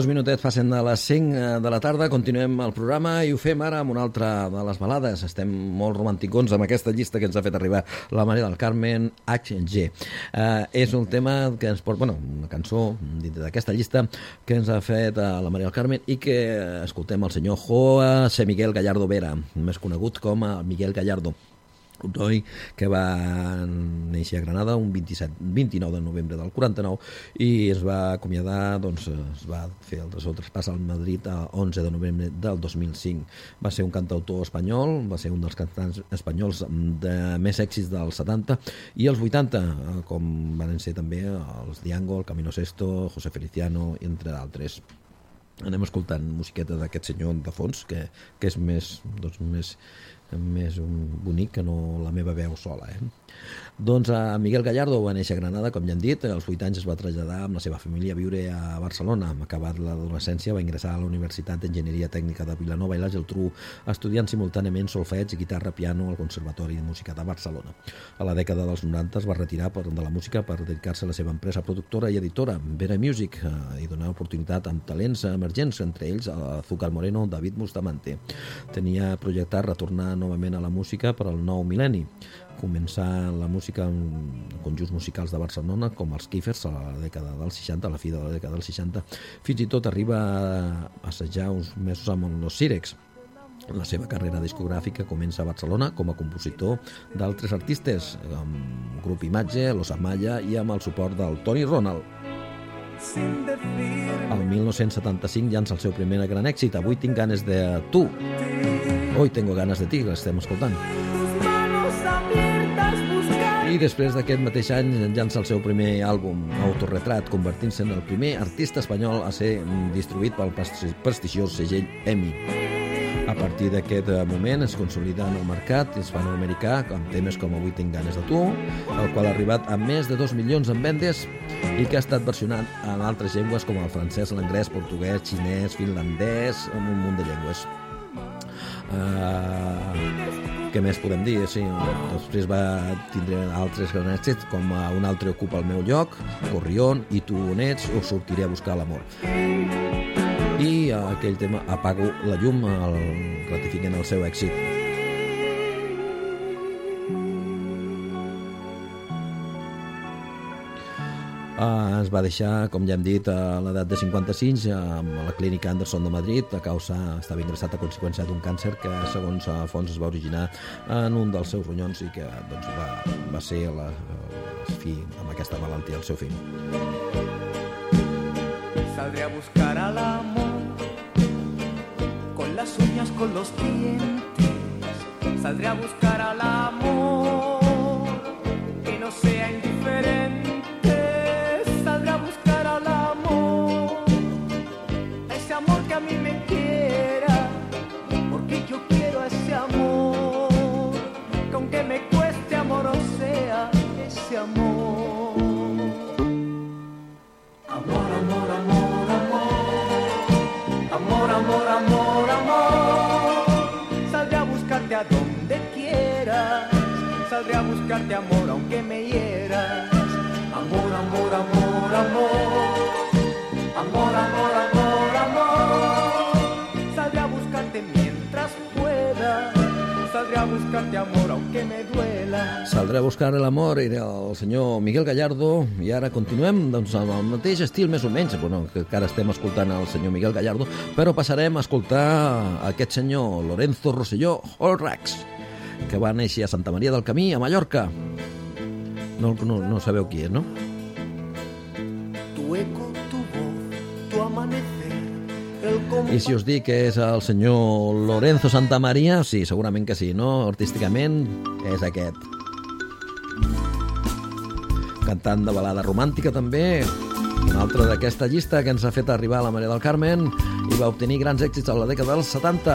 2 minutets passen de les 5 de la tarda, continuem el programa i ho fem ara amb una altra de les balades. Estem molt romanticons amb aquesta llista que ens ha fet arribar la Maria del Carmen HG. És un tema que ens porta, una cançó dintre d'aquesta llista que ens ha fet la Maria del Carmen i que escoltem el senyor José Miguel Gallardo Vera, més conegut com a Miguel Gallardo. Un noi que va néixer a Granada un 29 de novembre del 49 i es va acomiadar, es va fer el seu traspàs al Madrid el 11 de novembre del 2005. Va ser un cantautor espanyol, va ser un dels cantants espanyols de més èxits dels 70 i els 80, com van ser també els Diango, el Camino Sesto, José Feliciano, entre d'altres. Anem escoltant musiqueta d'aquest senyor de fons, que és més bonic que no la meva veu sola. Doncs Miguel Gallardo va néixer a Granada, com ja hem dit. Als 8 anys es va traslladar amb la seva família a viure a Barcelona. Acabat l'adolescència va ingressar a la Universitat d'Enginyeria Tècnica de Vilanova i la Geltrú, estudiant simultàniament solfeig, guitarra, piano al Conservatori de Música de Barcelona. A la dècada dels 90 es va retirar de la música per dedicar-se a la seva empresa productora i editora, Vera Music, i donar oportunitat amb talents emergents, entre ells Azúcar Moreno, David Bustamante. Tenia projectat retornar novament a la música per al nou mil·lenni. Començar la música en conjunts musicals de Barcelona, com els Kiffers, a la dècada dels 60, a la fi de la dècada dels 60. Fins i tot arriba a assajar uns mesos amb los Sirex. La seva carrera discogràfica comença a Barcelona com a compositor d'altres artistes, amb Grup Imatge, Los Amaya i amb el suport del Tony Ronald. El 1975 llança el seu primer gran èxit, Avui tinc ganes de tu. Hoy tengo ganas de ti, l'estem escoltant. I després d'aquest mateix any llança el seu primer àlbum, Autorretrat, convertint-se en el primer artista espanyol a ser distribuït pel prestigiós segell EMI. A partir d'aquest moment es consolida en el mercat hispanoamericà amb temes com Avui tinc ganes de tu, el qual ha arribat a més de 2 milions en vendes i que ha estat versionat en altres llengües com el francès, l'anglès, portuguès, xinès, finlandès, amb un munt de llengües. Què més podem dir? Sí, després va tindre altres grans èxits com Un altre ocupa el meu lloc, Corrión, I tu on ets, o Sortiré a buscar l'amor. I aquell tema Apago la llum ratifiquen el seu èxit. Es va deixar, com ja hem dit, a l'edat de 56 a la clínica Anderson de Madrid. Estava ingressat a conseqüència d'un càncer que, segons fonts, es va originar en un dels seus ronyons i que va ser la fi amb aquesta malaltia el seu fill. Saldré a buscar al amor con las uñas, con los dientes. Saldré a buscar al amor que no sea indiferente. Que a mí me quiera, porque yo quiero a ese amor, que aunque me cueste amor, o sea, ese amor. Amor, amor, amor, amor, amor, amor, amor, amor. Saldré a buscarte a donde quieras, saldré a buscarte amor, aunque me hieras. Amor, amor, amor, amor, amor, amor, amor, amor. Saldré a buscarte mientras pueda, saldré a buscarte amor aunque me duela. Saldré a buscar l'amor i el senyor Miguel Gallardo. I ara continuem amb el mateix estil més o menys, que encara estem escoltant el senyor Miguel Gallardo, però passarem a escoltar aquest senyor Lorenzo Rosselló Holrax, que va néixer a Santa Maria del Camí, a Mallorca. No sabeu qui és, no? Tu eco, tu voz, tu amanecer, el I si us dic que és el senyor Lorenzo Santamaría, sí, segurament que sí, no? Artísticament és aquest. Cantant de balada romàntica també, un altre d'aquesta llista que ens ha fet arribar la Maria del Carmen i va obtenir grans èxits a la dècada dels 70.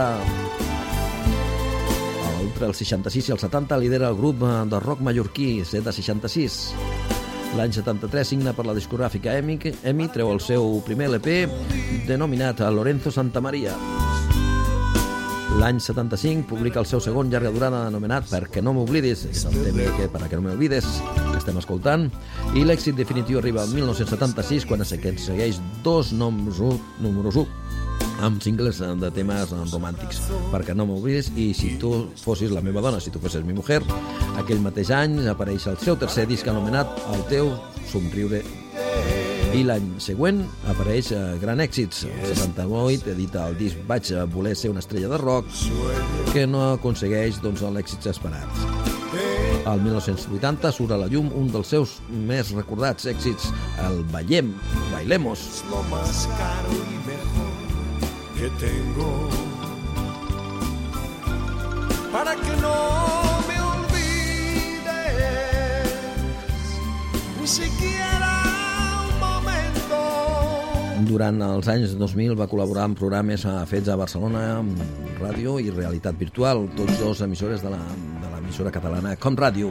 Entre el 66 i el 70 lidera el grup de rock mallorquí Z66. L'any 73 signa per la discogràfica EMI, treu el seu primer LP denominat Lorenzo Santamaría. L'any 75 publica el seu segon llarga durada anomenat Perquè no m'oblidis, és el tema que, Para que no me olvides, estem escoltant, i l'èxit definitiu arriba al 1976, quan s'aconsegueix 2 números 1 amb singles de temes romàntics, Perquè no m'oblidis i Si tu fossis la meva dona, Si tu fossis mi mujer. Aquell mateix any apareix el seu tercer disc anomenat El teu somriure, i l'any següent apareix Gran Èxits. El 78 edita el disc Vaig voler ser una estrella de rock, que no aconsegueix l'èxit esperat. El 1980 surt a la llum un dels seus més recordats èxits, el Bailemos. Lo más caro y mejor que tengo, para que no me olvides ni siquiera un momento. Durant els anys 2000 va col·laborar en programes fets a Barcelona, Ràdio i Realitat Virtual, tots dos emissores de l'emissora catalana Com Ràdio.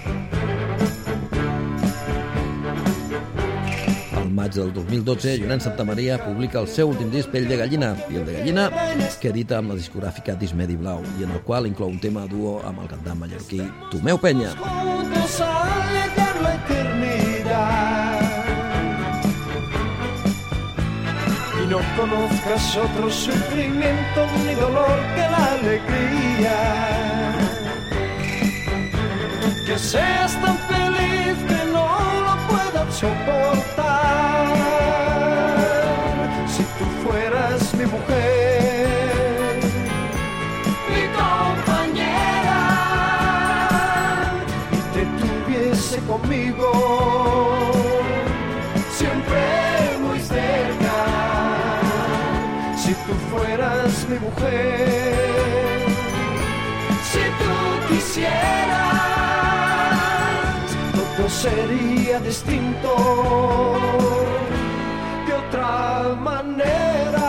Maig del 2012, Llorenç Santamaria publica el seu últim disc, Pell de Gallina, Piel de Gallina, que edita amb la discogràfica Dismedi Blau, i en el qual inclou un tema a dúo amb el cantant mallorquí Tomeu Peña. Juntos a llegar la eternidad y no conozcas otro sufrimiento ni dolor que la alegría. Que seas tan feliz que no lo puedas soportar. Si tú fueras mi mujer, mi compañera, y te tuviese conmigo siempre muy cerca. Si tú fueras mi mujer, si tú quisieras, todo sería distinto de otra manera.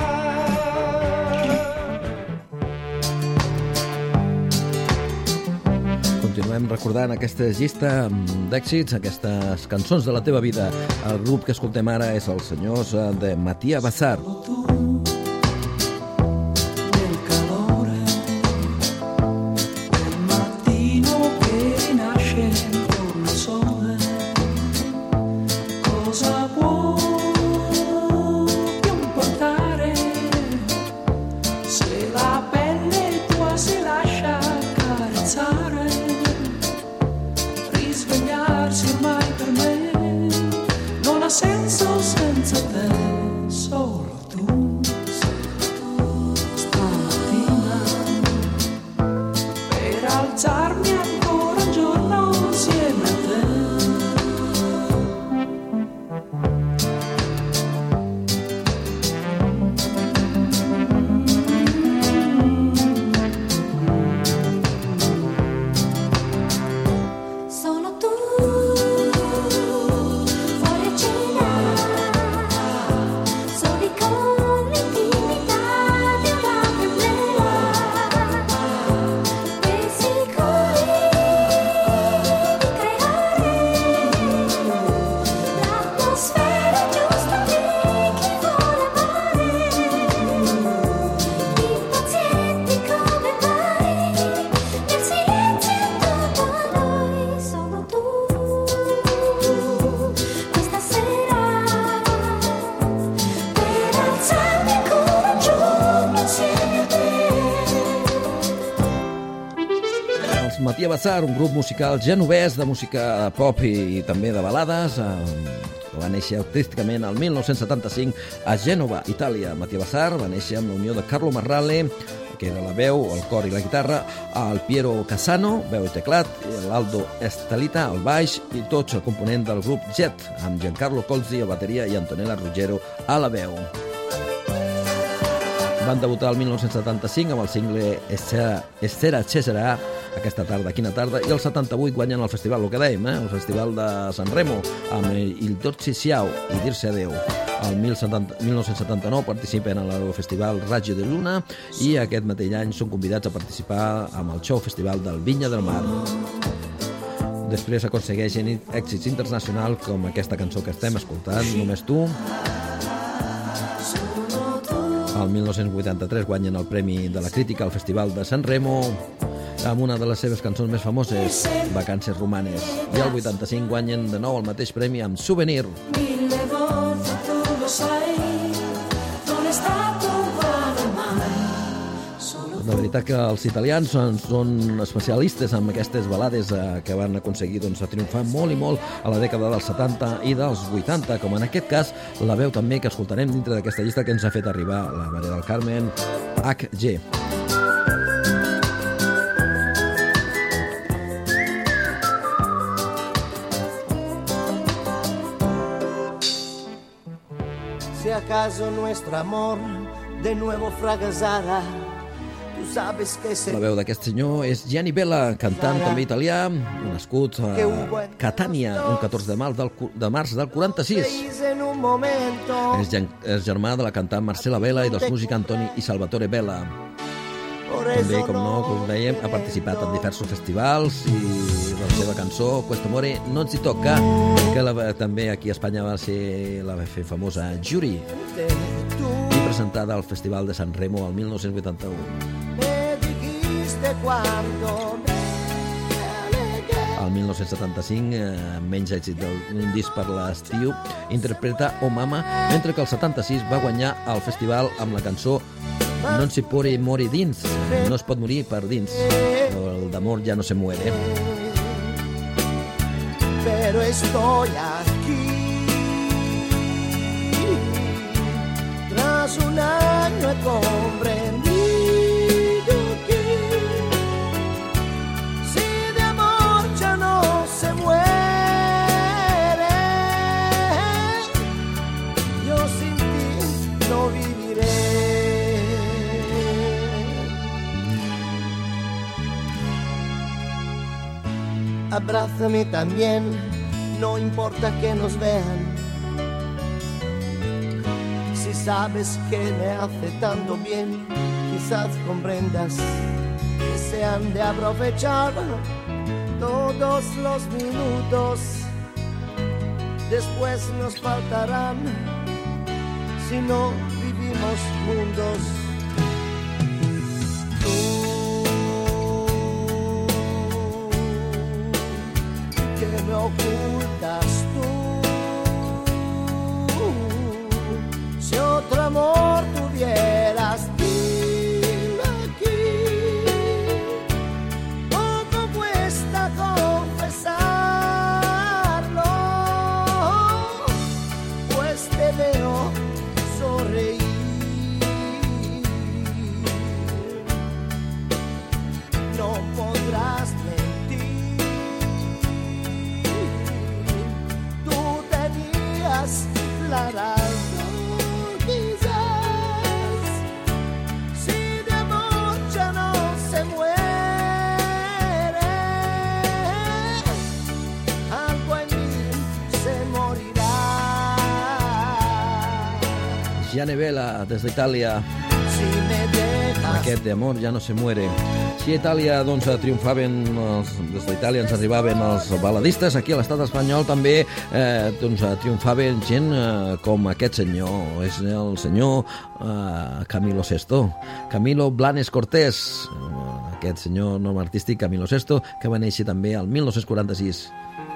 Continuem recordant aquesta llista d'èxits, aquestes cançons de la teva vida. El grup que escoltem ara és els senyors de Matías Bazar. Matías Bazar, un grup musical genovès de música pop i també de balades, va néixer artísticament el 1975 a Gènova, Itàlia. Matías Bazar va néixer amb la unió de Carlo Marrale, que era la veu, el cor i la guitarra, el Piero Cassano, veu i teclat, l'Aldo Estalita, el baix, i tots el component del grup Jet, amb Giancarlo Colzi a bateria i Antonella Ruggero a la veu. Van debutar el 1975 amb el single Estera Cesarà, aquesta tarda, quina tarda, i el 78 guanyen el festival, el que dèiem, el festival de San Remo, amb Il Dolce Ciao i Dir-se adeu. El 1979 participen a l'Eurofestival Raggio de Luna i aquest mateix any són convidats a participar amb el show festival del Vinya del Mar. Després aconsegueixen èxits internacionals com aquesta cançó que estem escoltant, Només tu. El 1983 guanyen el Premi de la Crítica al Festival de San Remo amb una de les seves cançons més famoses, Vacances Romanes. I el 85 guanyen de nou el mateix premi amb Souvenir. Mille volte tu lo sai, non è stato uguale mai. La veritat que els italians són especialistes en aquestes balades que van aconseguir triomfar molt i molt a la dècada dels 70 i dels 80, com en aquest cas la veu també que escoltarem dintre d'aquesta llista que ens ha fet arribar la Maria del Carmen HG. Si acaso nuestro amor de nuevo fracasara, tú sabes que La veu d'aquest senyor és Gianni Bella, cantant també italià, nascut a Catània, un 14 de març del 46. en un momento És germà de la cantant Marcela Bella i dels músics Antoni i Salvatore Bella. També, com no, com dèiem, ha participat en diversos festivals i la seva cançó Questo amore non si tocca, que també aquí a Espanya va fer famosa Jury i presentada al Festival de San Remo el 1981. me dijiste cuando El 1975, menys èxit d'un disc per l'estiu, interpreta Oh Mama, mentre que el 76 va guanyar el festival amb la cançó Non si può morir dins, no es pot morir per dins, el d'amor ja no se muere. pero estoy aquí tras un año he comprendido que si de amor ya no se muere, yo sin ti no viviré. Abrázame también, no importa que nos vean. Si sabes que me hace tanto bien, quizás comprendas que se han de aprovechar todos los minutos. Después nos faltarán si no vivimos juntos. Que me ocultas tú, si otro amor tuvieras, dilo aquí, poco cuesta confesarlo, pues te veo sonreír. No podrás la razón, quizás, si de amor ya no se muere, algo en mí se morirá. Gianni Bella, des d'Itàlia. Si me dejas Aquest de amor ja no se muere. Si a Itàlia triomfaven, des d'Itàlia ens arribaven els baladistes, aquí a l'estat espanyol també triomfaven gent com aquest senyor, és el senyor Camilo Sesto, Camilo Blanes Cortés, aquest senyor nom artístic Camilo Sesto, que va néixer també el 1946.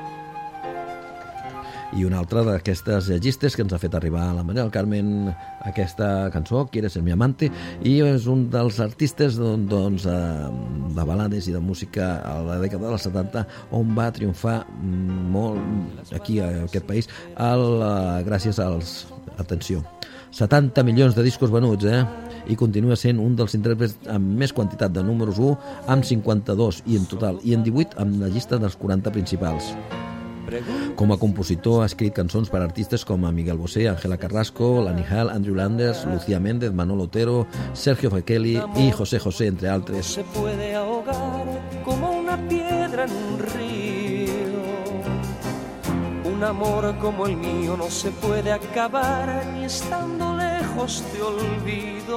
I una altra d'aquestes lletgistes que ens ha fet arribar a la Maria del Carmen aquesta cançó, Quieres ser mi amante, i és un dels artistes de balades i de música a la dècada dels 70 on va triomfar molt aquí a aquest país gràcies als, atenció, 70 milions de discos venuts, i continua sent un dels intèrprets amb més quantitat de números 1, amb 52 i en total, i en 18 amb la llista dels 40 principals. Com a compositor ha escrit cançons per artistes com a Miguel Bosé, Ángela Carrasco, Lani Hall, Andrew Landers, Lucía Méndez, Manolo Otero, Sergio Fakeli i José José, entre altres. Se puede ahogar como una piedra en un río. Un amor como el mío no se puede acabar ni estando lejos te olvido.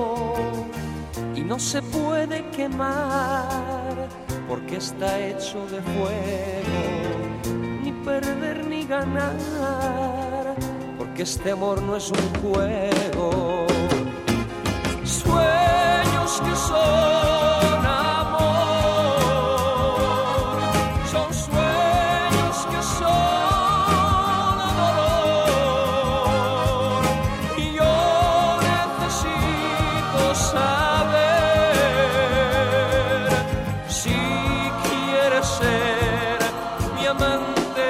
Y no se puede quemar porque está hecho de fuego. Perder ni ganar, porque este amor no es un juego. Sueños que son amor. ser mi amante.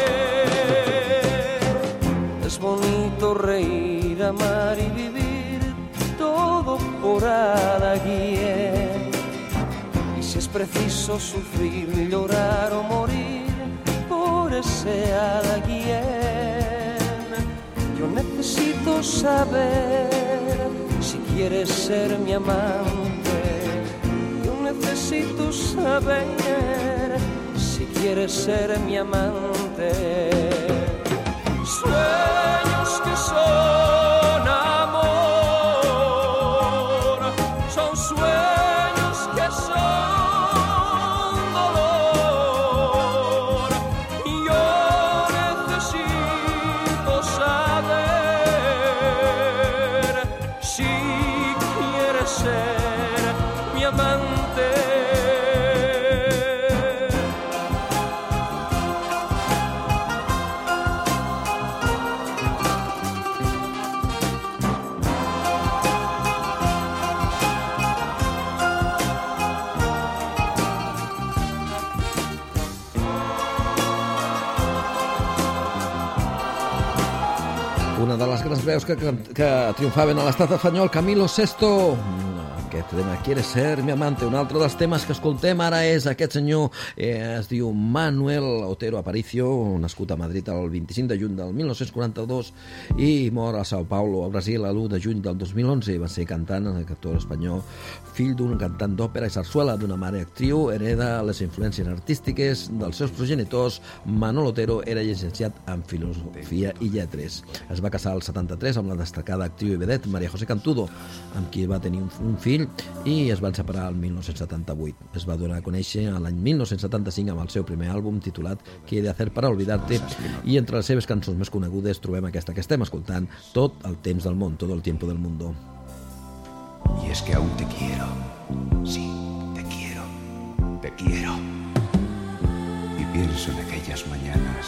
Es bonito reír, amar y vivir todo por alguien. Y si es preciso sufrir, llorar o morir por ese alguien. Yo necesito saber si quieres ser mi amante. Yo necesito saber si quieres ser mi amante. Sueños que son amor, son sueños que son dolor. Y yo necesito saber si quieres ser mi amante. Una de les grans veus que triomfaven a l'estat espanyol, Camilo Sesto. Aquest tema, Quieres ser mi amante. Un altre dels temes que escoltem ara és aquest senyor, es diu Manuel Otero Aparicio, nascut a Madrid el 25 de juny del 1942 i mor a Sao Paulo, al Brasil, l'1 de juny del 2011. Va ser cantant, actor espanyol, fill d'un cantant d'òpera i sarsuela, d'una mare actriu, hereda les influències artístiques dels seus progenitors. Manuel Otero era llicenciat en filosofia i lletres. Es va casar al 73 amb la destacada actriu i vedet María José Cantudo, amb qui va tenir un fill, i es van separar el 1978. Es va donar a conèixer l'any 1975 amb el seu primer àlbum titulat ¿Qué he de hacer para olvidarte? I entre les seves cançons més conegudes trobem aquesta que estem escoltant, Tot el temps del món, Todo el tiempo del mundo. Y es que aún te quiero, sí, te quiero, te quiero. Y pienso en aquellas mañanas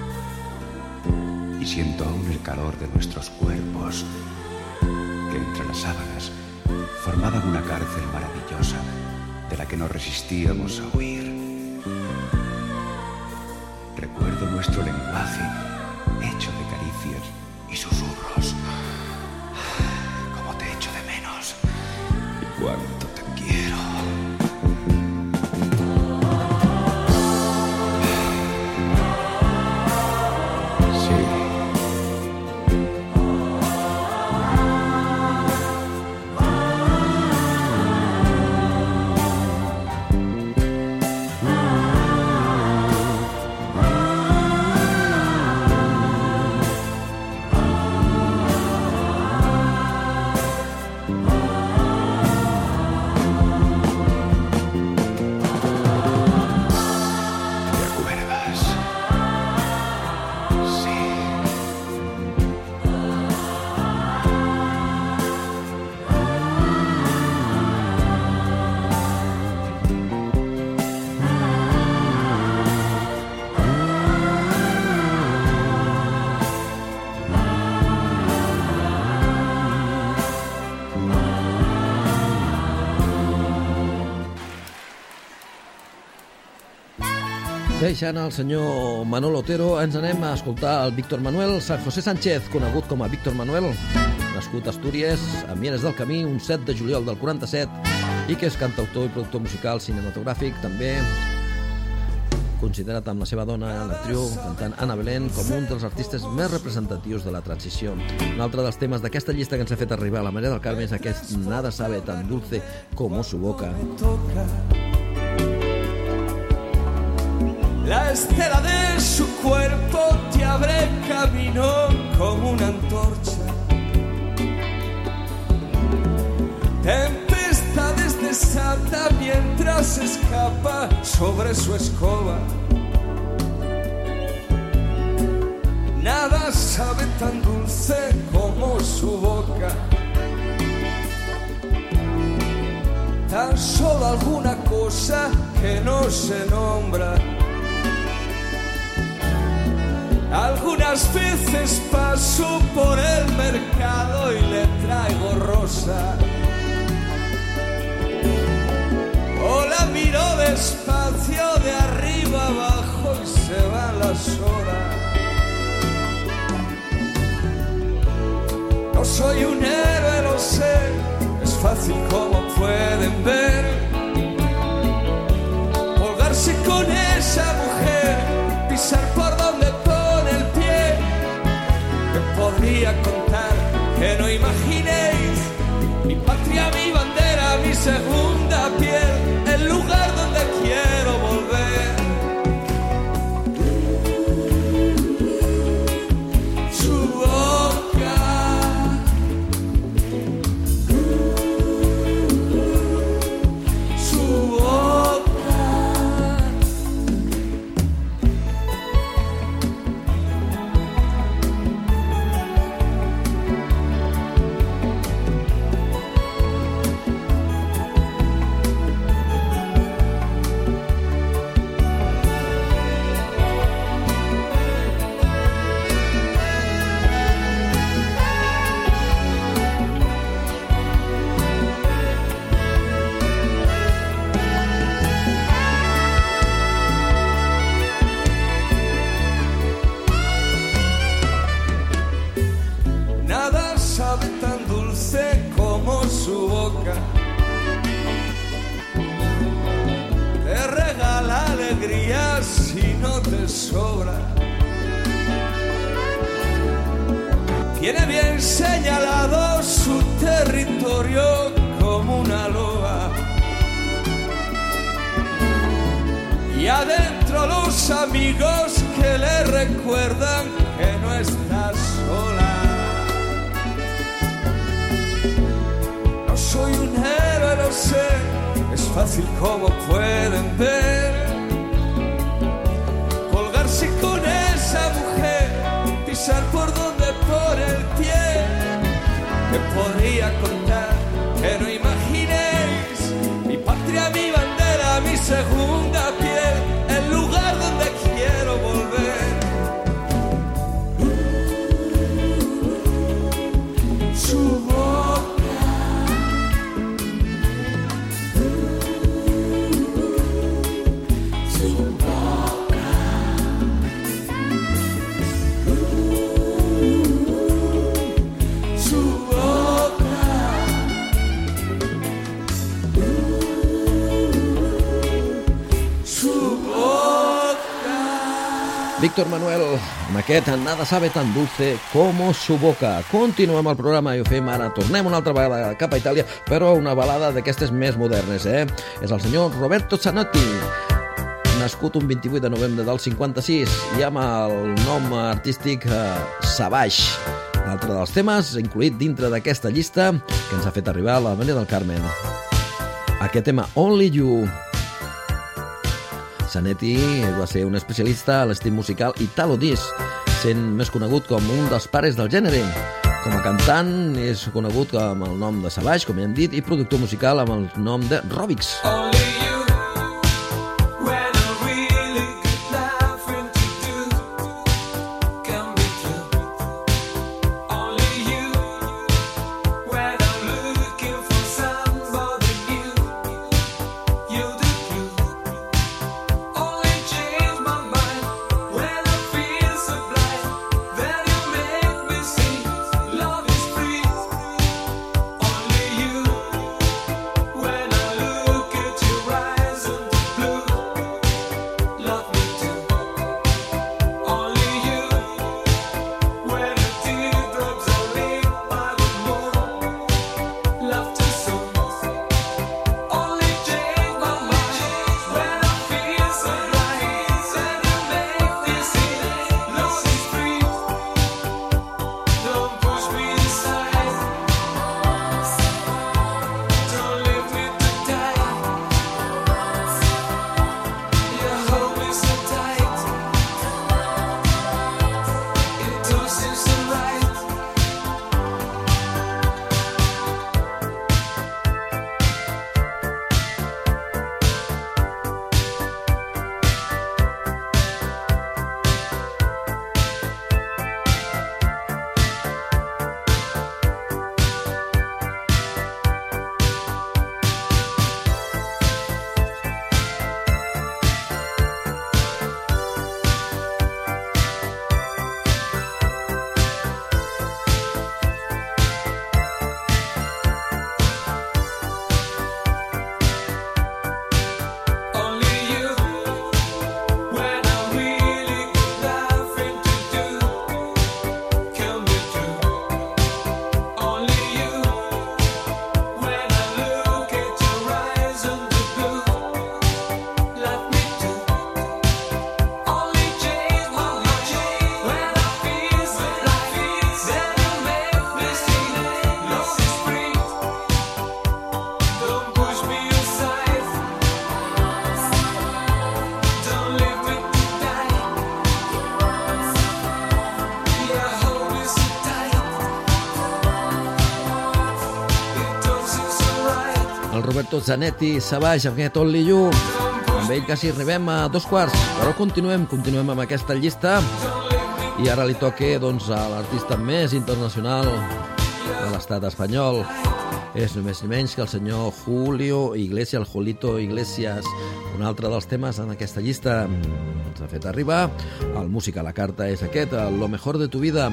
y siento aún el calor de nuestros cuerpos que entre las sábanas formaban una cárcel maravillosa de la que no resistíamos a huir. Recuerdo nuestro lenguaje hecho de caricias y susurros. Cómo te echo de menos y cuánto te quiero. Deixant el senyor Manuel Otero, ens anem a escoltar el Víctor Manuel San José Sánchez, conegut com a Víctor Manuel, nascut a Astúries, a Mieres del Camí, un 7 de juliol del 47, i que és cantautor i productor musical cinematogràfic, també considerat amb la seva dona, l'actriu, cantant Ana Belén, com un dels artistes més representatius de la transició. Un altre dels temes d'aquesta llista que ens ha fet arribar a la Maria del Carmen és aquest Nada sabe tan dulce como su boca. La estela de su cuerpo te abre camino como una antorcha. Tempestades desata mientras escapa sobre su escoba. Nada sabe tan dulce como su boca. Tan solo alguna cosa que no se nombra. Algunas veces paso por el mercado y le traigo rosa. O la miro despacio de arriba estas horas. No soy un héroe, lo sé, es fácil como pueden ver. Colgarse con esa mujer, pisar por donde pone el pie. Me podría contar que no imaginéis mi patria, mi bandera, mi segunda piel, el lugar donde quiero volver. Su boca, su boca. Nada sabe tan dulce como su boca. Te regala alegría si no te sobra. Tiene bien señalado su territorio como una loa. Y adentro los amigos que le recuerdan que no está sola. No soy un héroe, lo sé, es fácil como pueden ver. Colgarse con esa mujer, pisar por donde pone el pie. Me podría contar que no imaginéis mi patria, mi bandera, mi segunda piel, el lugar donde quiero volver. Su boca, su boca, su boca, su boca. Víctor Manuel, amb aquest Nada sabe tan dulce como su boca. Continuem el programa i ho fem ara. Tornem una altra vegada cap a Itàlia, però una balada d'aquestes més modernes, És el senyor Roberto Zanotti, nascut un 28 de novembre del 56 i amb el nom artístic Savage. L'altre dels temes incluït dintre d'aquesta llista que ens ha fet arribar la Maria del Carmen. Aquest tema, Only You. Zanetti va ser un especialista a l'estil musical Italo Disc, sent més conegut com un dels pares del gènere. Com a cantant és conegut amb el nom de Savage, com ja hem dit, i productor musical amb el nom de Robix. When I look at your eyes. Roberto Zanetti, Savage, amb aquest Only You. Amb ell quasi arribem a 2:15, però continuem amb aquesta llista. I ara li toca doncs, a l'artista més internacional de l'estat espanyol. És només ni menys que el senyor Julio Iglesias, el Julito Iglesias. Un altre dels temes en aquesta llista ens ha fet arribar. El Música a la Carta és aquest, Lo mejor de tu vida.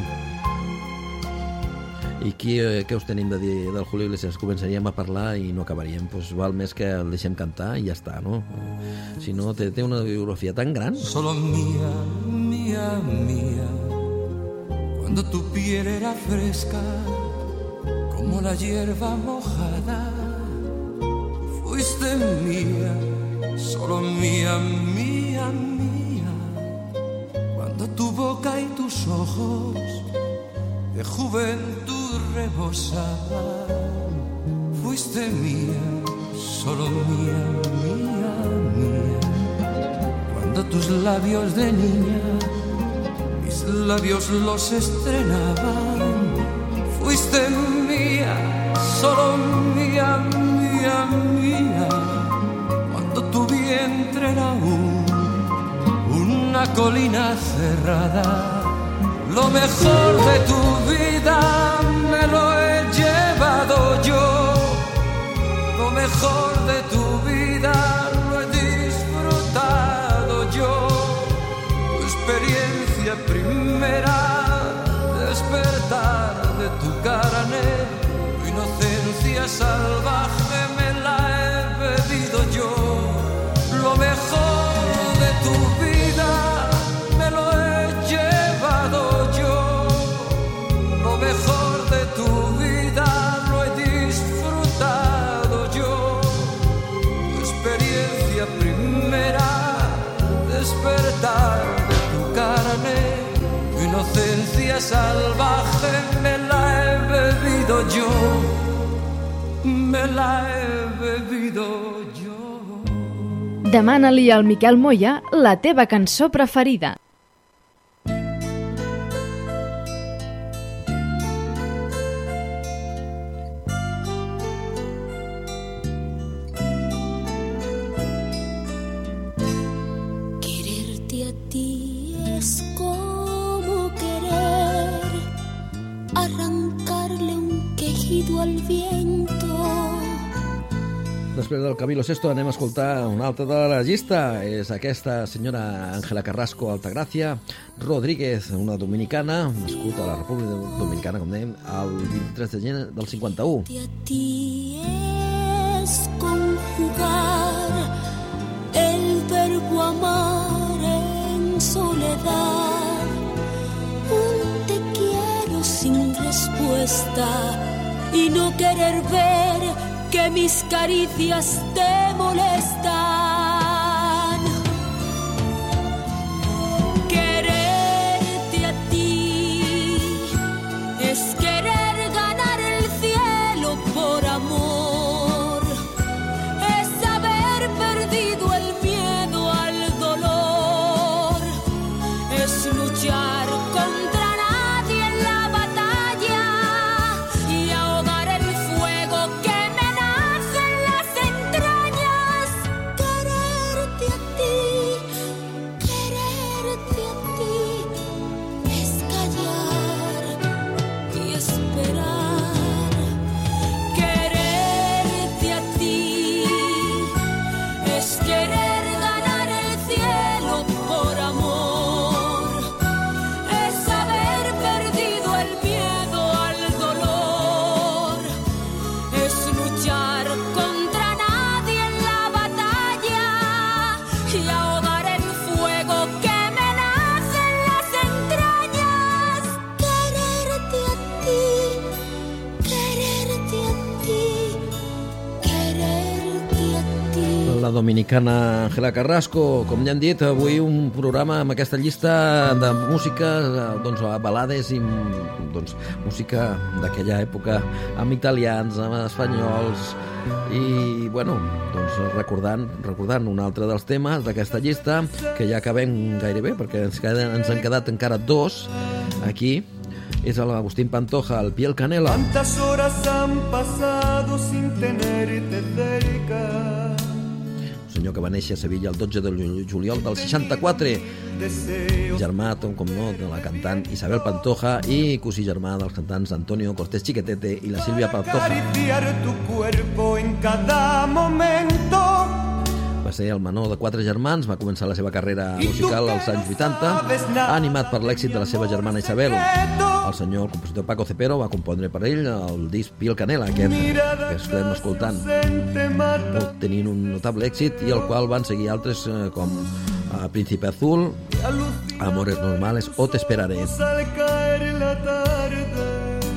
I què us tenim de dir del Julio Iglesias? Començaríem a parlar i no acabaríem. Pues val més que el deixem cantar i ja està, no? Si no, té una biografia tan gran. Solo mía, mía, mía, cuando tu piel era fresca como la hierba mojada, fuiste mía, solo mía, mía, mía, cuando tu boca y tus ojos de juventud rebosaban, fuiste mía, solo mía, mía, mía, cuando tus labios de niña mis labios los estrenaban, fuiste mía, solo mía, mía, mía, cuando tu vientre era una colina cerrada. Lo mejor de tu vida me lo he llevado yo, lo mejor de tu vida lo he disfrutado yo, tu experiencia primera, despertar de tu carne, tu inocencia salvaje me la he bebido yo, lo mejor de tu vida me lo he llevado yo, lo mejor de tu vida lo he disfrutado yo, tu experiencia primera, despertar de tu carne, tu inocencia salvaje me la he bebido yo, me la he bebido yo. Demana-li al Miquel Moya la teva cançó preferida. Quererte a ti es como querer arrancarle un quejido al viento. Després del Camilo Sesto anem a escoltar una altra de la llista. És aquesta senyora Ángela Carrasco Altagracia Rodríguez, una dominicana, nascuda a la República Dominicana, com dèiem, el 23 de gener del 51. A ti es conjugar el verbo amar en soledad, un te quiero sin respuesta y no querer ver que mis caricias te molestan. Quererte a ti es querer ganar el cielo por amor, es haber perdido el miedo al dolor, es luchar contra nadie en la batalla y ahogar el fuego que la dominicana Ángela Carrasco. Com ja hem dit, avui un programa amb aquesta llista de música, doncs, balades i doncs, música d'aquella època, amb italians, amb espanyols, i bueno, doncs recordant un altre dels temes d'aquesta llista, que ja acabem gairebé, perquè ens han quedat encara dos aquí, és l'Agustín Pantoja, el Piel Canela. ¿Cuántas horas han pasado sin tenerte cerca? Un senyor que va néixer a Sevilla el 12 de juliol del 64, germà, com no, de la cantant Isabel Pantoja i cosí germà dels cantants Antonio Cortés Chiquetete i la Sílvia Pantoja. Acariciar tu cuerpo en cada momento. Va ser el menor de 4 germans, va començar la seva carrera musical als anys 80, animat per l'èxit de la seva germana Isabel. El senyor, el compositor Paco Cepero, va compondre per ell el disc Piel Canela, aquest que estem escoltant, tenint un notable èxit i el qual van seguir altres com Príncipe Azul, Amores Normales o Te Esperaré. Al caer la tarde,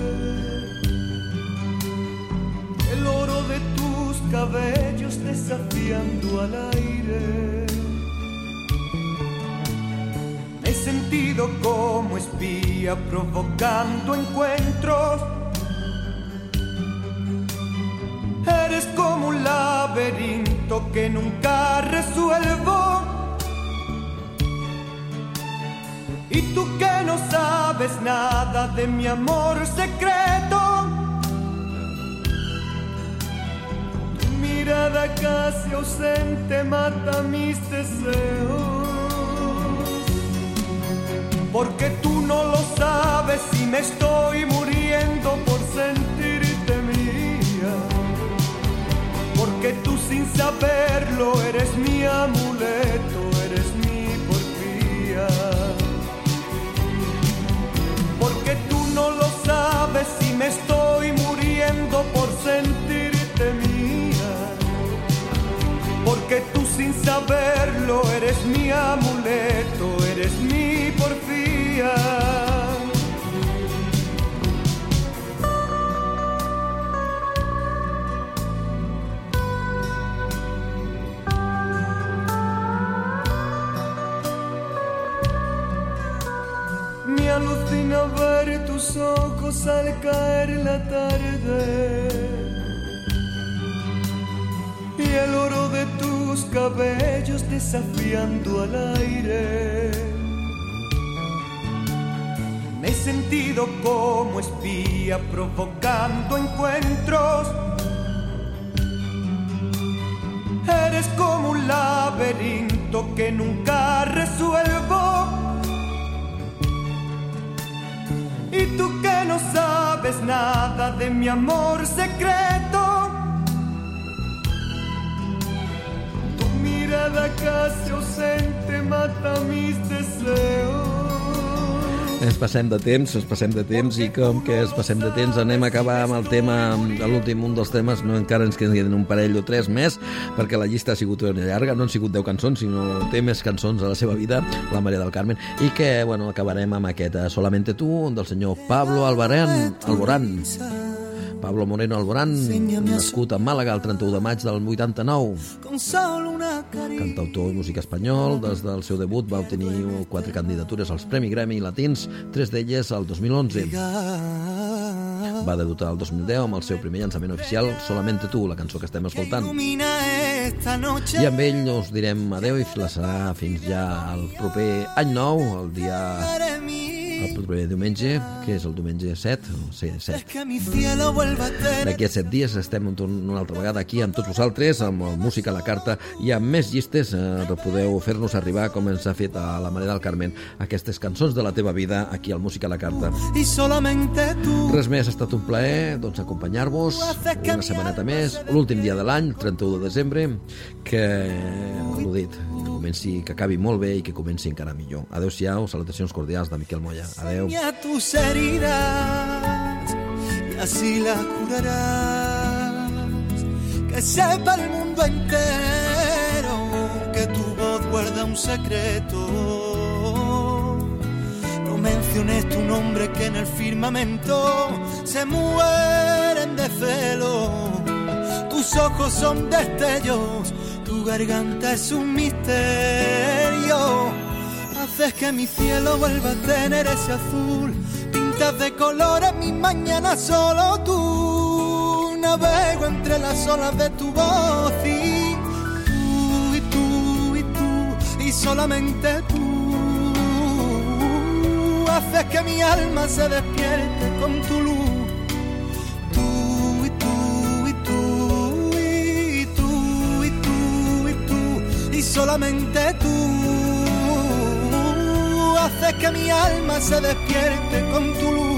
el oro de tus cabellos desafiando al aire. Me he sentido como espía provocando encuentros. Eres como un laberinto que nunca resuelvo. Y tú que no sabes nada de mi amor secreto. Tu mirada casi ausente mata mis deseos. Porque tú no lo sabes y me estoy muriendo por sentirte mía. Porque tú sin saberlo eres mi amuleto, eres mi porfía. Porque tú no lo sabes y me estoy muriendo por sentirte mía. Porque tú sin saberlo eres mi amuleto, eres mi porfía. Me alucina ver tus ojos al caer la tarde y el oro de tus cabellos desafiando al aire. Me he sentido como espía provocando encuentros. Eres como un laberinto que nunca resuelvo. Y tú que no sabes nada de mi amor secreto. Tu mirada casi ausente mata mis deseos. Ens passem de temps i com que ens passem de temps anem a acabar amb el tema, l'últim un dels temes, no encara ens queden un parell o 3 més, perquè la llista ha sigut llarga, no han sigut 10 cançons, sinó té més cançons a la seva vida, la Maria del Carmen, i que, bueno, acabarem amb aquest Solamente tú, del senyor Pablo Alborán. Pablo Moreno Alborán, nascut a Màlaga el 31 de maig del 89. Cantautor i músic espanyol, des del seu debut va obtenir 4 candidatures als Premi Grammy Latins, 3 d'elles al 2011. Va debutar el 2010 amb el seu primer llançament oficial, Solamente tú, la cançó que estem escoltant. I amb ell us direm adeu i serà fins ja el proper any nou, el proper diumenge, que és el diumenge 7. D'aquí a 7 dies estem una altra vegada aquí amb tots vosaltres, amb Música a la Carta i amb més llistes. Podeu fer-nos arribar, com ens ha fet a la Maria del Carmen, aquestes cançons de la teva vida aquí al Música a la Carta. Res més, ha estat un plaer acompanyar-vos una setmaneta més, l'últim dia de l'any, 31 de desembre, que l'ho dit, que acabi molt bé i que comenci encara millor. Adéu-siau, salutacions cordials de Miquel Moya. Adeu. Y a tus heridas y así las curarás. Que sepa el mundo entero que tu voz guarda un secreto. No menciones tu nombre que en el firmamento se mueren de celo. Tus ojos son destellos, tu garganta es un misterio. Haces que mi cielo vuelva a tener ese azul. Pintas de colores mis mañanas, solo tú. Navego entre las olas de tu voz y tú, y tú, y tú, y solamente tú. haces que mi alma se despierte con tu luz. Tú y tú y tú y tú y tú y tú y solamente tú haces que mi alma se despierte con tu luz.